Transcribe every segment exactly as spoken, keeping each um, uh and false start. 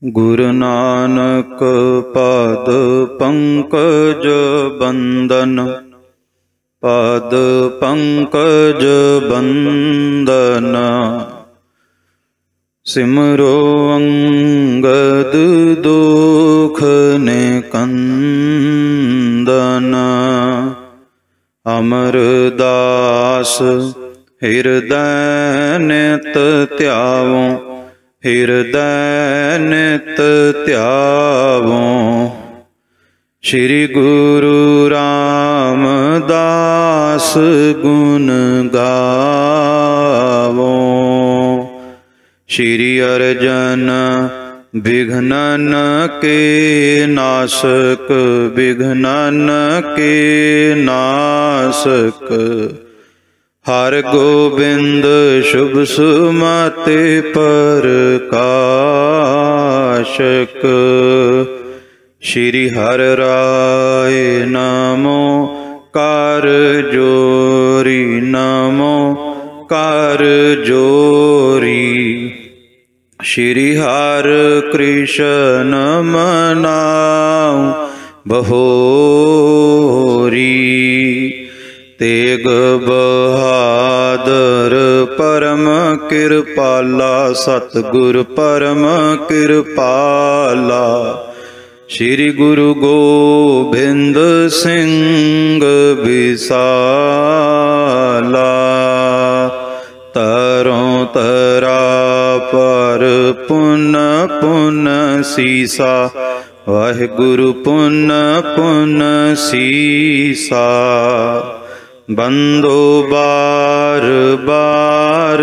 ਗੁਰੂ ਨਾਨਕ ਪਦ ਪੰਕਜ ਬੰਦਨ, ਪਦ ਪੰਕਜ ਬੰਦਨ। ਸਿਮਰੋ ਅੰਗਦ ਦੁਖ ਨਿਕੰਦਨ, ਅਮਰਦਾਸ ਹਿਰਦੈ ਨਿਤ ਧਿਆਵੋ, ਹਿਰਦੈ ਨਿਤ ਧਿਆਵੋ। ਸ਼੍ਰੀ ਗੁਰੂ ਰਾਮਦਾਸ ਗੁਣ ਗਾਵੋ। ਸ਼੍ਰੀ ਅਰਜਨ ਬਿਘਨਨ ਕੇ ਨਾਸਕ, ਬਿਘਨਨ ਕੇ ਨਾਸਕ। ਹਰਿ ਗੋਬਿੰਦ ਸ਼ੁਭ ਸੁਮਤਿ ਪ੍ਰਕਾਸ਼ਕ। ਸ਼੍ਰੀ ਹਰਿ ਰਾਇ ਨਮੋ ਕਰ ਜੋਰੀ, ਨਮੋ ਕਰ ਜੋਰੀ। ਸ਼੍ਰੀ ਹਰਿ ਕ੍ਰਿਸ਼ਨ ਮਨਾਉ ਬਹੋਰੀ। ਤੇਗ ਬਹਾਦਰ ਪਰਮ ਕਿਰਪਾਲਾ, ਸਤਿਗੁਰ ਪਰਮ ਕਿਰਪਾਲਾ। ਸ਼੍ਰੀ ਗੁਰੂ ਗੋਬਿੰਦ ਸਿੰਘ ਵਿਸਾਲਾ। ਤਰੋਂ ਤਰਾ ਪਰ ਪੁਨ ਪੁਨ ਸੀਸਾ, ਵਾਹਿਗੁਰੂ ਪੁਨ ਪੁਨ ਸੀਸਾ। ਬੰਦੋ ਬਾਰ ਬਾਰ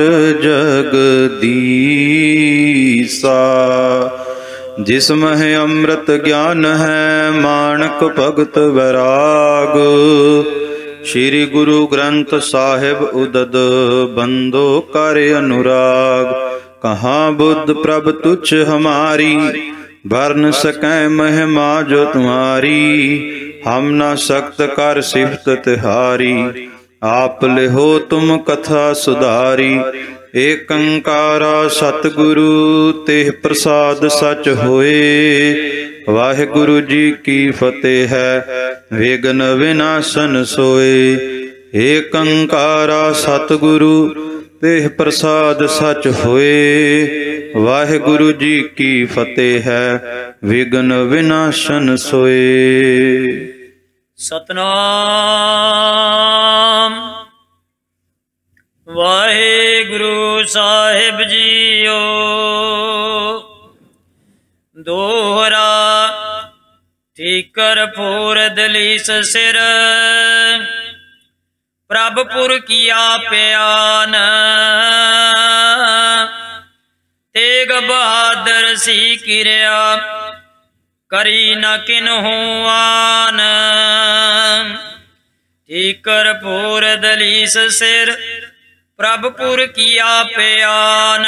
ਜਗਦੀਸਾ। ਜਿਸ ਮਹਿ ਅੰਮ੍ਰਿਤ ਗਿਆਨ ਹੈ, ਮਾਣਕ ਭਗਤ ਵੈਰਾਗ। ਸ਼੍ਰੀ ਗੁਰੂ ਗ੍ਰੰਥ ਸਾਹਿਬ ਉਦਦ, ਬੰਦੋ ਕਰ ਅਨੁਰਾਗ। ਕਹਾਂ ਬੁੱਧ ਪ੍ਰਭ ਤੁਛ ਹਮਾਰੀ, ਵਰਨ ਸਕੈ ਮਹਿਮਾ ਜੋ ਤੁਮਾਰੀ। ਹਮ ਨਾ ਸਕਤ ਕਰ ਸਿਫਤ ਤਿਹਾਰੀ, ਆਪ ਲਿਹੋ ਤੁਮ ਕਥਾ ਸੁਧਾਰੀ। ਏਕ ਓੰਕਾਰਾ ਸਤਿਗੁਰੂ, ਤੇਹ ਪ੍ਰਸਾਦ ਸਚ ਹੋਏ। ਵਾਹਿਗੁਰੂ ਜੀ ਕੀ ਫਤਿਹ ਹੈ, ਵਿਘਨ ਵਿਨਾਸ਼ਨ ਸੋਏ। ਏਕ ਓੰਕਾਰਾ ਸਤਿਗੁਰੂ, ਤੇਹ ਪ੍ਰਸਾਦ ਸਚ ਹੋਏ। ਵਾਹਿਗੁਰੂ ਜੀ ਕੀ ਫਤਿਹ ਹੈ, ਵਿਘਨ ਵਿਨਾਸ਼ਨ ਸੋਏ। ਸਤਨਾਮ ਵਾਹਿਗੁਰੂ ਸਾਹਿਬ ਜੀਓ। ਦੋਹਰਾ ਠੀਕਰ ਫੂਰ ਦਲੀਸ ਸਿਰ, ਪ੍ਰਭਪੁਰ ਕੀਆ ਪਿਆਨ। ਤੇਗ ਬਹਾਦਰ ਸੀ ਕਿਰਿਆ, ਕਰੀ ਨ ਕਿਨਹੂ ਆਨ। ਠੀਕਰ ਫੂਰ ਦਲੀਸ ਸਿਰ, ਪ੍ਰਭਪੁਰ ਕੀਆ ਪਿਆਨ।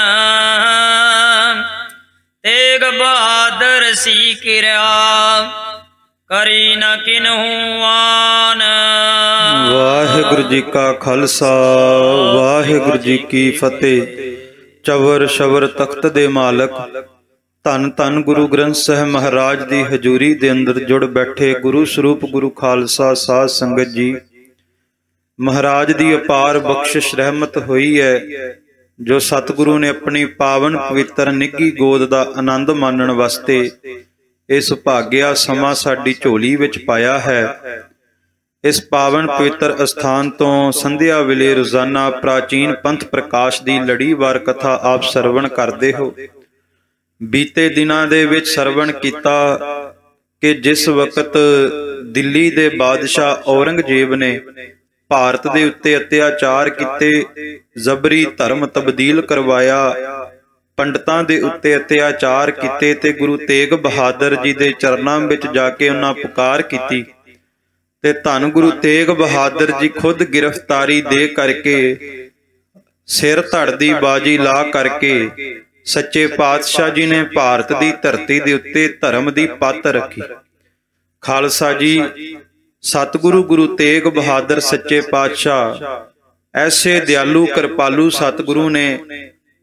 ਤੇਗ ਬਹਾਦਰ ਸੀ ਕਿਰਿਆ, ਕਰੀ ਨ ਕਿਨਹੂ ਆਨ। ਵਾਹਿਗੁਰੂ ਜੀ ਕਾ ਖਾਲਸਾ, ਵਾਹਿਗੁਰੂ ਜੀ ਕੀ ਫਤਿਹ। ਚਵਰ ਸ਼ਵਰ ਤਖਤ ਦੇ ਮਾਲਕ ਧੰਨ ਧੰਨ ਗੁਰੂ ਗ੍ਰੰਥ ਸਾਹਿਬ ਮਹਾਰਾਜ ਦੀ ਹਜ਼ੂਰੀ ਦੇ ਅੰਦਰ ਜੁੜ ਬੈਠੇ ਗੁਰੂ ਸਰੂਪ ਗੁਰੂ ਖਾਲਸਾ ਸਾਧ ਸੰਗਤ ਜੀ, ਮਹਾਰਾਜ ਦੀ ਅਪਾਰ ਬਖਸ਼ਿਸ਼ ਰਹਿਮਤ ਹੋਈ ਹੈ ਜੋ ਸਤਿਗੁਰੂ ਨੇ ਆਪਣੀ ਪਾਵਨ ਪਵਿੱਤਰ ਨਿੱਘੀ ਗੋਦ ਦਾ ਆਨੰਦ ਮਾਣਨ ਵਾਸਤੇ ਇਹ ਸੁਭਾਗਿਆ ਸਮਾਂ ਸਾਡੀ ਝੋਲੀ ਵਿੱਚ ਪਾਇਆ ਹੈ। ਇਸ ਪਾਵਨ ਪਵਿੱਤਰ ਅਸਥਾਨ ਤੋਂ ਸੰਧਿਆ ਵੇਲੇ ਰੋਜ਼ਾਨਾ ਪ੍ਰਾਚੀਨ ਪੰਥ ਪ੍ਰਕਾਸ਼ ਦੀ ਲੜੀਵਾਰ ਕਥਾ ਆਪ ਸਰਵਣ ਕਰਦੇ ਹੋ। ਬੀਤੇ ਦਿਨਾਂ ਦੇ ਵਿੱਚ ਸਰਵਣ ਕੀਤਾ ਕਿ ਜਿਸ ਵਕਤ ਦਿੱਲੀ ਦੇ ਬਾਦਸ਼ਾਹ ਔਰੰਗਜ਼ੇਬ ਨੇ ਭਾਰਤ ਦੇ ਉੱਤੇ ਅਤਿਆਚਾਰ ਕੀਤੇ, ਜ਼ਬਰੀ ਧਰਮ ਤਬਦੀਲ ਕਰਵਾਇਆ, ਪੰਡਤਾਂ ਦੇ ਉੱਤੇ ਅਤਿਆਚਾਰ ਕੀਤੇ ਤੇ ਗੁਰੂ ਤੇਗ ਬਹਾਦਰ ਜੀ ਦੇ ਚਰਨਾਂ ਵਿੱਚ ਜਾ ਕੇ ਉਹਨਾਂ ਪੁਕਾਰ ਕੀਤੀ ਤੇ ਧੰਨ ਗੁਰੂ ਤੇਗ ਬਹਾਦਰ ਜੀ ਖੁਦ ਗ੍ਰਿਫਤਾਰੀ ਦੇ ਕਰਕੇ ਸਿਰ ਧੜ ਦੀ ਬਾਜੀ ਲਾ ਕਰਕੇ ਸੱਚੇ ਪਾਤਸ਼ਾਹ ਜੀ ਨੇ ਭਾਰਤ ਦੀ ਧਰਤੀ ਦੇ ਉੱਤੇ ਧਰਮ ਦੀ ਪੱਤ ਰੱਖੀ। ਖਾਲਸਾ ਜੀ ਸਤਿਗੁਰੂ ਗੁਰੂ ਤੇਗ ਬਹਾਦਰ ਸੱਚੇ ਪਾਤਸ਼ਾਹ ਐਸੇ ਦਿਆਲੂ ਕਿਰਪਾਲੂ ਸਤਿਗੁਰੂ ਨੇ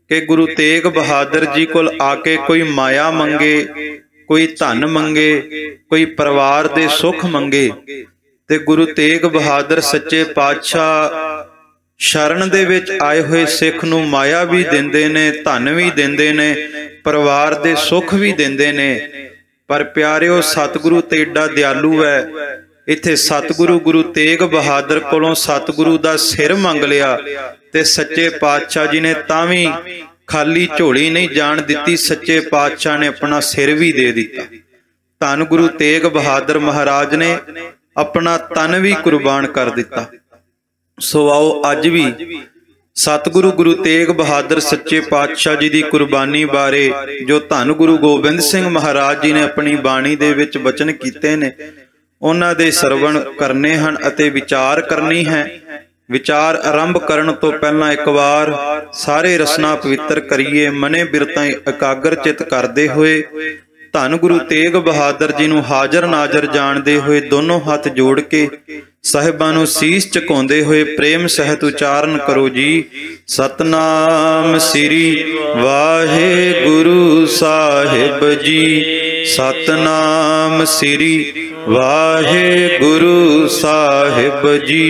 ਕਿ ਗੁਰੂ ਤੇਗ ਬਹਾਦਰ ਜੀ ਕੋਲ ਆ ਕੇ ਕੋਈ ਮਾਇਆ ਮੰਗੇ, ਕੋਈ ਧਨ ਮੰਗੇ, ਕੋਈ ਪਰਿਵਾਰ ਦੇ ਸੁੱਖ ਮੰਗੇ, ਤੇ ਗੁਰੂ ਤੇਗ ਬਹਾਦਰ ਸੱਚੇ ਪਾਤਸ਼ਾਹ ਸ਼ਰਨ ਦੇ ਵਿੱਚ ਆਏ ਹੋਏ ਸਿੱਖ ਨੂੰ ਮਾਇਆ ਵੀ ਦਿੰਦੇ ਨੇ, ਧਨ ਵੀ ਦਿੰਦੇ ਨੇ, ਪਰਿਵਾਰ ਦੇ ਸੁੱਖ ਵੀ ਦਿੰਦੇ ਨੇ। ਪਰ ਪਿਆਰਿਓ, ਸਤਿਗੁਰੂ ਤੇ ਏਡਾ ਦਿਆਲੂ ਹੈ। ਇੱਥੇ ਸਤਿਗੁਰੂ ਗੁਰੂ ਤੇਗ ਬਹਾਦਰ ਕੋਲੋਂ ਸਤਿਗੁਰੂ ਦਾ ਸਿਰ ਮੰਗ ਲਿਆ, ਤੇ ਸੱਚੇ ਪਾਤਸ਼ਾਹ ਜੀ ਨੇ ਤਾਂ ਵੀ ਖਾਲੀ ਝੋਲੀ ਨਹੀਂ ਜਾਣ ਦਿੱਤੀ। ਸੱਚੇ ਪਾਤਸ਼ਾਹ ਨੇ ਆਪਣਾ ਸਿਰ ਵੀ ਦੇ ਦਿੱਤਾ। ਧੰਨ ਗੁਰੂ ਤੇਗ ਬਹਾਦਰ ਮਹਾਰਾਜ ਨੇ ਆਪਣਾ ਤਨ ਵੀ ਕੁਰਬਾਨ ਕਰ ਦਿੱਤਾ। ਸੋ ਆਓ ਅੱਜ ਵੀ ਸਤਿਗੁਰੂ ਗੁਰੂ ਤੇਗ ਬਹਾਦਰ ਸੱਚੇ ਪਾਤਸ਼ਾਹ ਜੀ ਦੀ ਕੁਰਬਾਨੀ ਬਾਰੇ ਜੋ ਧੰਨ ਗੁਰੂ ਗੋਬਿੰਦ ਸਿੰਘ ਮਹਾਰਾਜ ਜੀ ਨੇ ਆਪਣੀ ਬਾਣੀ ਦੇ ਵਿੱਚ ਬਚਨ ਕੀਤੇ ਨੇ, ਉਹਨਾਂ ਦੇ ਸਰਵਣ ਕਰਨੇ ਹਨ ਅਤੇ ਵਿਚਾਰ ਕਰਨੀ ਹੈ। ਵਿਚਾਰ ਆਰੰਭ ਕਰਨ ਤੋਂ ਪਹਿਲਾਂ ਇੱਕ ਵਾਰ ਸਾਰੇ ਰਸਨਾ ਪਵਿੱਤਰ ਕਰੀਏ। ਮਨੇ ਬਿਰਤਾਂ ਇਕਾਗਰ ਚਿਤ ਕਰਦੇ ਹੋਏ ਧੰਨ ਗੁਰੂ ਤੇਗ ਬਹਾਦਰ ਜੀ ਨੂੰ ਹਾਜ਼ਰ ਨਾਜ਼ਰ ਜਾਣਦੇ ਹੋਏ ਦੋਨੋਂ ਹੱਥ ਜੋੜ ਕੇ ਸਾਹਿਬਾਂ ਨੂੰ ਸੀਸ ਝੁਕਾਉਂਦੇ ਹੋਏ ਪ੍ਰੇਮ ਸਹਿਤ ਉਚਾਰਨ ਕਰੋ ਜੀ। ਸਤਨਾਮ ਸ੍ਰੀ ਵਾਹਿਗੁਰੂ ਸਾਹਿਬ ਜੀ, ਸਤਨਾਮ ਸ੍ਰੀ ਵਾਹਿਗੁਰੂ ਸਾਹਿਬ ਜੀ।